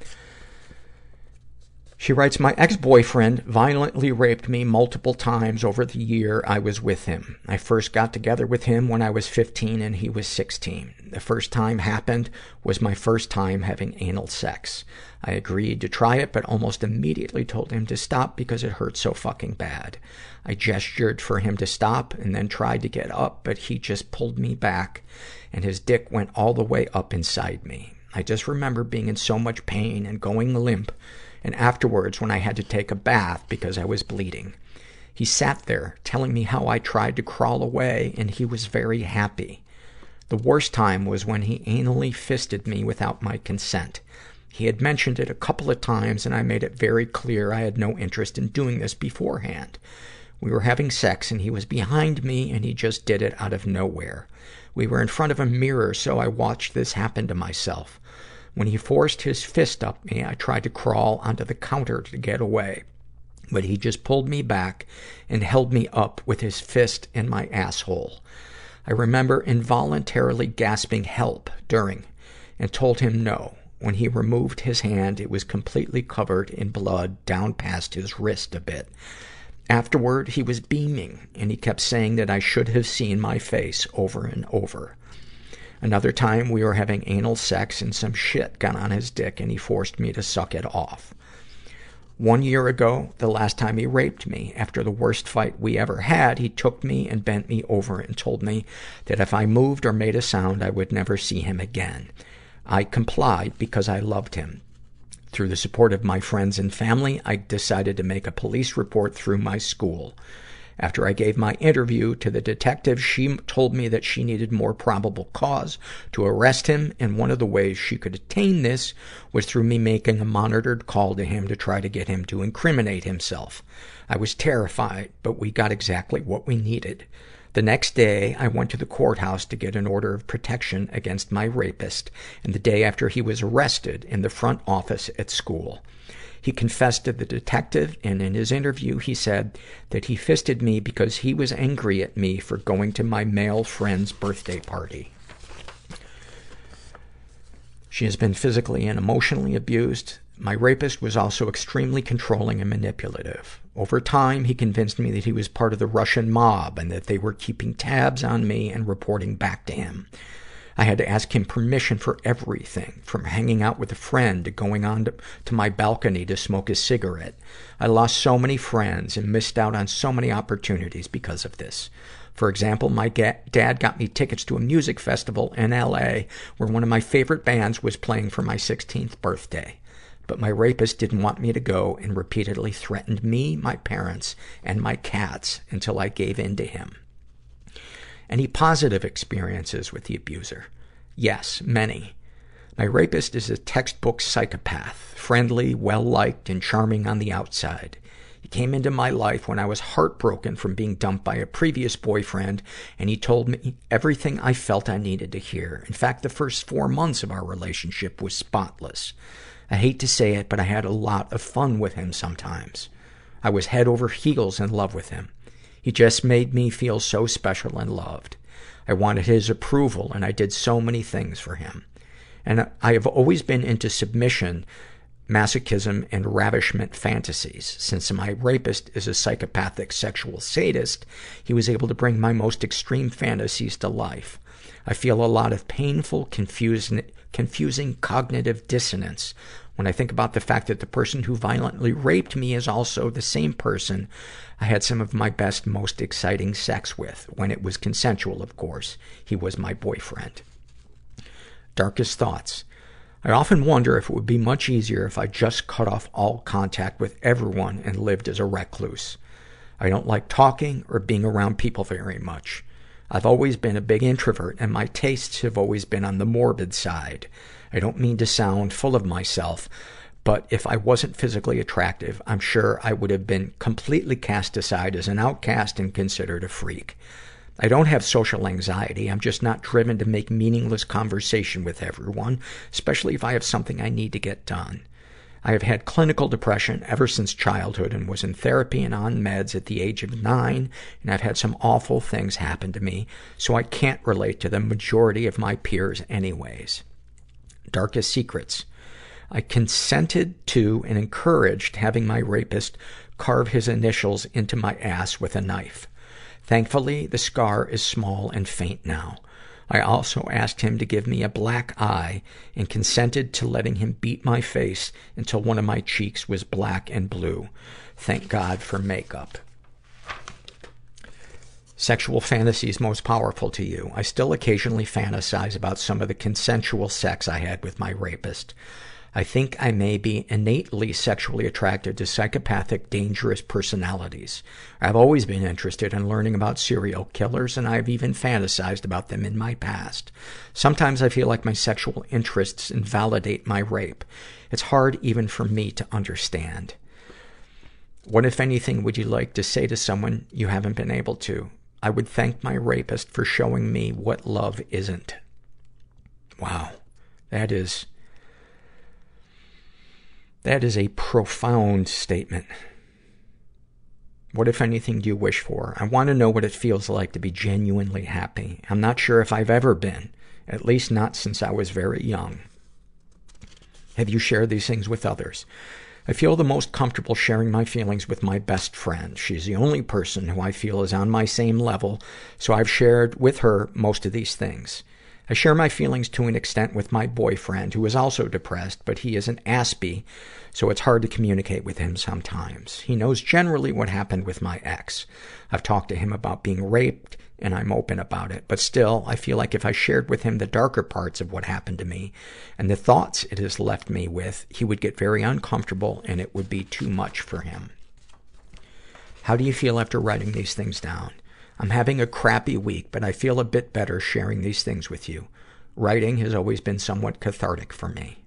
She writes, my ex-boyfriend violently raped me multiple times over the year I was with him. I first got together with him when I was fifteen and he was sixteen. The first time happened was my first time having anal sex. I agreed to try it, but almost immediately told him to stop because it hurt so fucking bad. I gestured for him to stop and then tried to get up, but he just pulled me back and his dick went all the way up inside me. I just remember being in so much pain and going limp, and afterwards when I had to take a bath because I was bleeding. He sat there telling me how I tried to crawl away, and he was very happy. The worst time was when he anally fisted me without my consent. He had mentioned it a couple of times, and I made it very clear I had no interest in doing this beforehand. We were having sex, and he was behind me, and he just did it out of nowhere. We were in front of a mirror, so I watched this happen to myself. When he forced his fist up me, I tried to crawl onto the counter to get away. But he just pulled me back and held me up with his fist in my asshole. I remember involuntarily gasping help during and told him no. When he removed his hand, it was completely covered in blood down past his wrist a bit. Afterward, he was beaming, and he kept saying that I should have seen my face over and over. Another time, we were having anal sex and some shit got on his dick and he forced me to suck it off. One year ago, the last time he raped me, after the worst fight we ever had, he took me and bent me over and told me that if I moved or made a sound, I would never see him again. I complied because I loved him. Through the support of my friends and family, I decided to make a police report through my school. After I gave my interview to the detective, she told me that she needed more probable cause to arrest him, and one of the ways she could attain this was through me making a monitored call to him to try to get him to incriminate himself. I was terrified, but we got exactly what we needed. The next day, I went to the courthouse to get an order of protection against my rapist, and the day after he was arrested, in the front office at school. He confessed to the detective, and in his interview, he said that he fisted me because he was angry at me for going to my male friend's birthday party. She has been physically and emotionally abused. My rapist was also extremely controlling and manipulative. Over time, he convinced me that he was part of the Russian mob and that they were keeping tabs on me and reporting back to him. I had to ask him permission for everything, from hanging out with a friend to going on to, to my balcony to smoke a cigarette. I lost so many friends and missed out on so many opportunities because of this. For example, my ga- dad got me tickets to a music festival in L A where one of my favorite bands was playing for my sixteenth birthday. But my rapist didn't want me to go and repeatedly threatened me, my parents, and my cats until I gave in to him. Any positive experiences with the abuser? Yes, many. My rapist is a textbook psychopath, friendly, well-liked, and charming on the outside. He came into my life when I was heartbroken from being dumped by a previous boyfriend, and he told me everything I felt I needed to hear. In fact, the first four months of our relationship was spotless. I hate to say it, but I had a lot of fun with him sometimes. I was head over heels in love with him. He just made me feel so special and loved. I wanted his approval, and I did so many things for him. And I have always been into submission, masochism, and ravishment fantasies. Since my rapist is a psychopathic sexual sadist, he was able to bring my most extreme fantasies to life. I feel a lot of painful, confusing, confusing cognitive dissonance when I think about the fact that the person who violently raped me is also the same person I had some of my best, most exciting sex with, when it was consensual, of course. He was my boyfriend. Darkest thoughts. I often wonder if it would be much easier if I just cut off all contact with everyone and lived as a recluse. I don't like talking or being around people very much. I've always been a big introvert, and my tastes have always been on the morbid side. I don't mean to sound full of myself, but if I wasn't physically attractive, I'm sure I would have been completely cast aside as an outcast and considered a freak. I don't have social anxiety. I'm just not driven to make meaningless conversation with everyone, especially if I have something I need to get done. I have had clinical depression ever since childhood and was in therapy and on meds at the age of nine, and I've had some awful things happen to me, so I can't relate to the majority of my peers anyways. Darkest secrets. I consented to and encouraged having my rapist carve his initials into my ass with a knife. Thankfully, the scar is small and faint now. I also asked him to give me a black eye and consented to letting him beat my face until one of my cheeks was black and blue. Thank God for makeup. Sexual fantasies most powerful to you. I still occasionally fantasize about some of the consensual sex I had with my rapist. I think I may be innately sexually attracted to psychopathic, dangerous personalities. I've always been interested in learning about serial killers, and I've even fantasized about them in my past. Sometimes I feel like my sexual interests invalidate my rape. It's hard even for me to understand. What, if anything, would you like to say to someone you haven't been able to? I would thank my rapist for showing me what love isn't. Wow. That is... That is a profound statement. What, if anything, do you wish for? I want to know what it feels like to be genuinely happy. I'm not sure if I've ever been, at least not since I was very young. Have you shared these things with others? I feel the most comfortable sharing my feelings with my best friend. She's the only person who I feel is on my same level, so I've shared with her most of these things. I share my feelings to an extent with my boyfriend, who is also depressed, but he is an Aspie, so it's hard to communicate with him sometimes. He knows generally what happened with my ex. I've talked to him about being raped, and I'm open about it. But still, I feel like if I shared with him the darker parts of what happened to me, and the thoughts it has left me with, he would get very uncomfortable, and it would be too much for him. How do you feel after writing these things down? I'm having a crappy week, but I feel a bit better sharing these things with you. Writing has always been somewhat cathartic for me.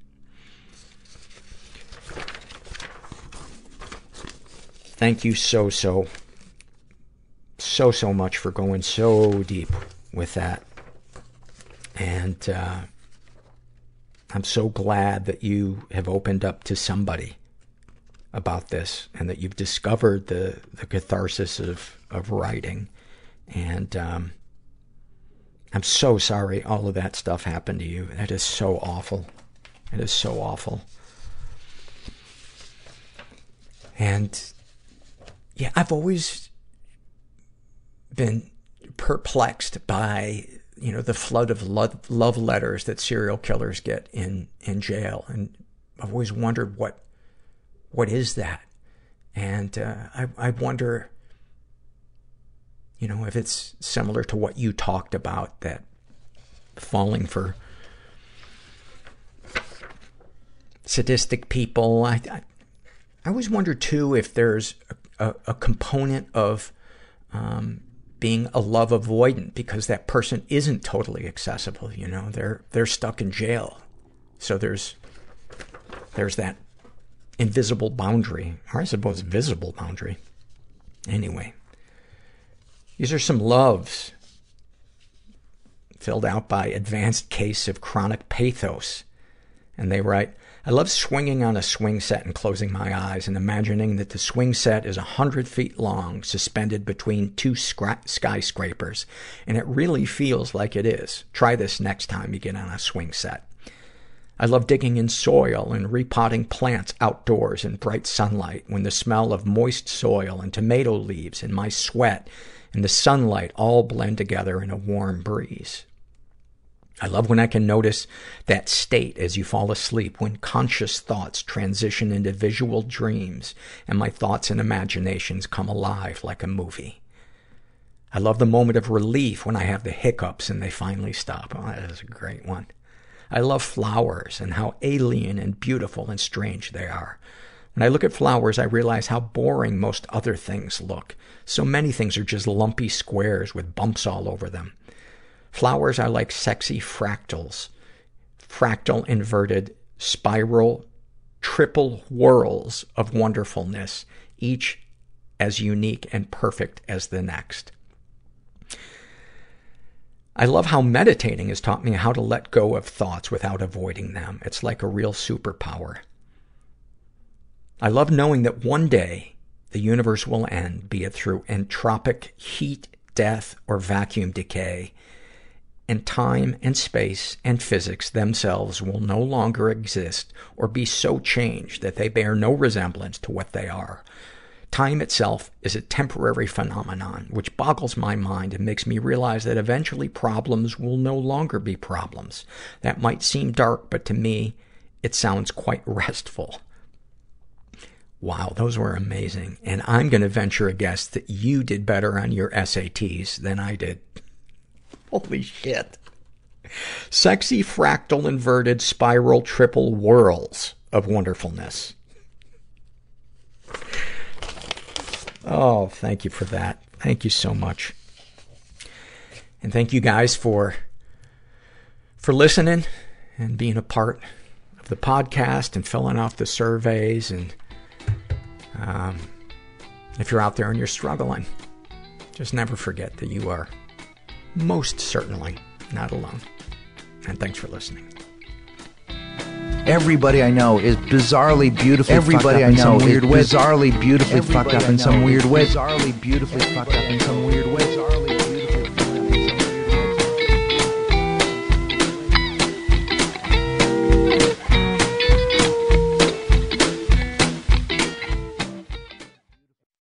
Thank you so, so, so, so much for going so deep with that. And uh, I'm so glad that you have opened up to somebody about this and that you've discovered the, the catharsis of, of writing. And, um, I'm so sorry all of that stuff happened to you. That is so awful. It is so awful. And, yeah, I've always been perplexed by, you know, the flood of love, love letters that serial killers get in, in jail. And I've always wondered what, what is that? And, uh, I, I wonder, you know, if it's similar to what you talked about, that falling for sadistic people. I, I, I always wonder, too, if there's a, a, a component of um, being a love avoidant, because that person isn't totally accessible, you know. They're, they're stuck in jail. So there's, there's that invisible boundary, or I suppose visible boundary. Anyway. These are some loves filled out by Advanced Case of Chronic Pathos. And they write, I love swinging on a swing set and closing my eyes and imagining that the swing set is a hundred feet long, suspended between two skra- skyscrapers. And it really feels like it is. Try this next time you get on a swing set. I love digging in soil and repotting plants outdoors in bright sunlight when the smell of moist soil and tomato leaves and my sweat and the sunlight all blend together in a warm breeze. I love when I can notice that state as you fall asleep, when conscious thoughts transition into visual dreams and my thoughts and imaginations come alive like a movie. I love the moment of relief when I have the hiccups and they finally stop. Oh, that is a great one. I love flowers and how alien and beautiful and strange they are. When I look at flowers, I realize how boring most other things look. So many things are just lumpy squares with bumps all over them. Flowers are like sexy fractals. Fractal, inverted, spiral, triple whirls of wonderfulness, each as unique and perfect as the next. I love how meditating has taught me how to let go of thoughts without avoiding them. It's like a real superpower. I love knowing that one day the universe will end, be it through entropic heat, death, or vacuum decay, and time and space and physics themselves will no longer exist or be so changed that they bear no resemblance to what they are. Time itself is a temporary phenomenon, which boggles my mind and makes me realize that eventually problems will no longer be problems. That might seem dark, but to me, it sounds quite restful. Wow, those were amazing. And I'm going to venture a guess that you did better on your S A Ts than I did. Holy shit. Sexy, fractal, inverted, spiral, triple whirls of wonderfulness. Oh, thank you for that. Thank you so much. And thank you guys for, for listening and being a part of the podcast and filling out the surveys. And, um, if you're out there and you're struggling, just never forget that you are most certainly not alone. And thanks for listening. Everybody I know is bizarrely beautifully Everybody fucked up I know in some weird is way. bizarrely beautifully Everybody fucked up I in know some weird is way. Bizarrely beautifully fucked up in some weird way.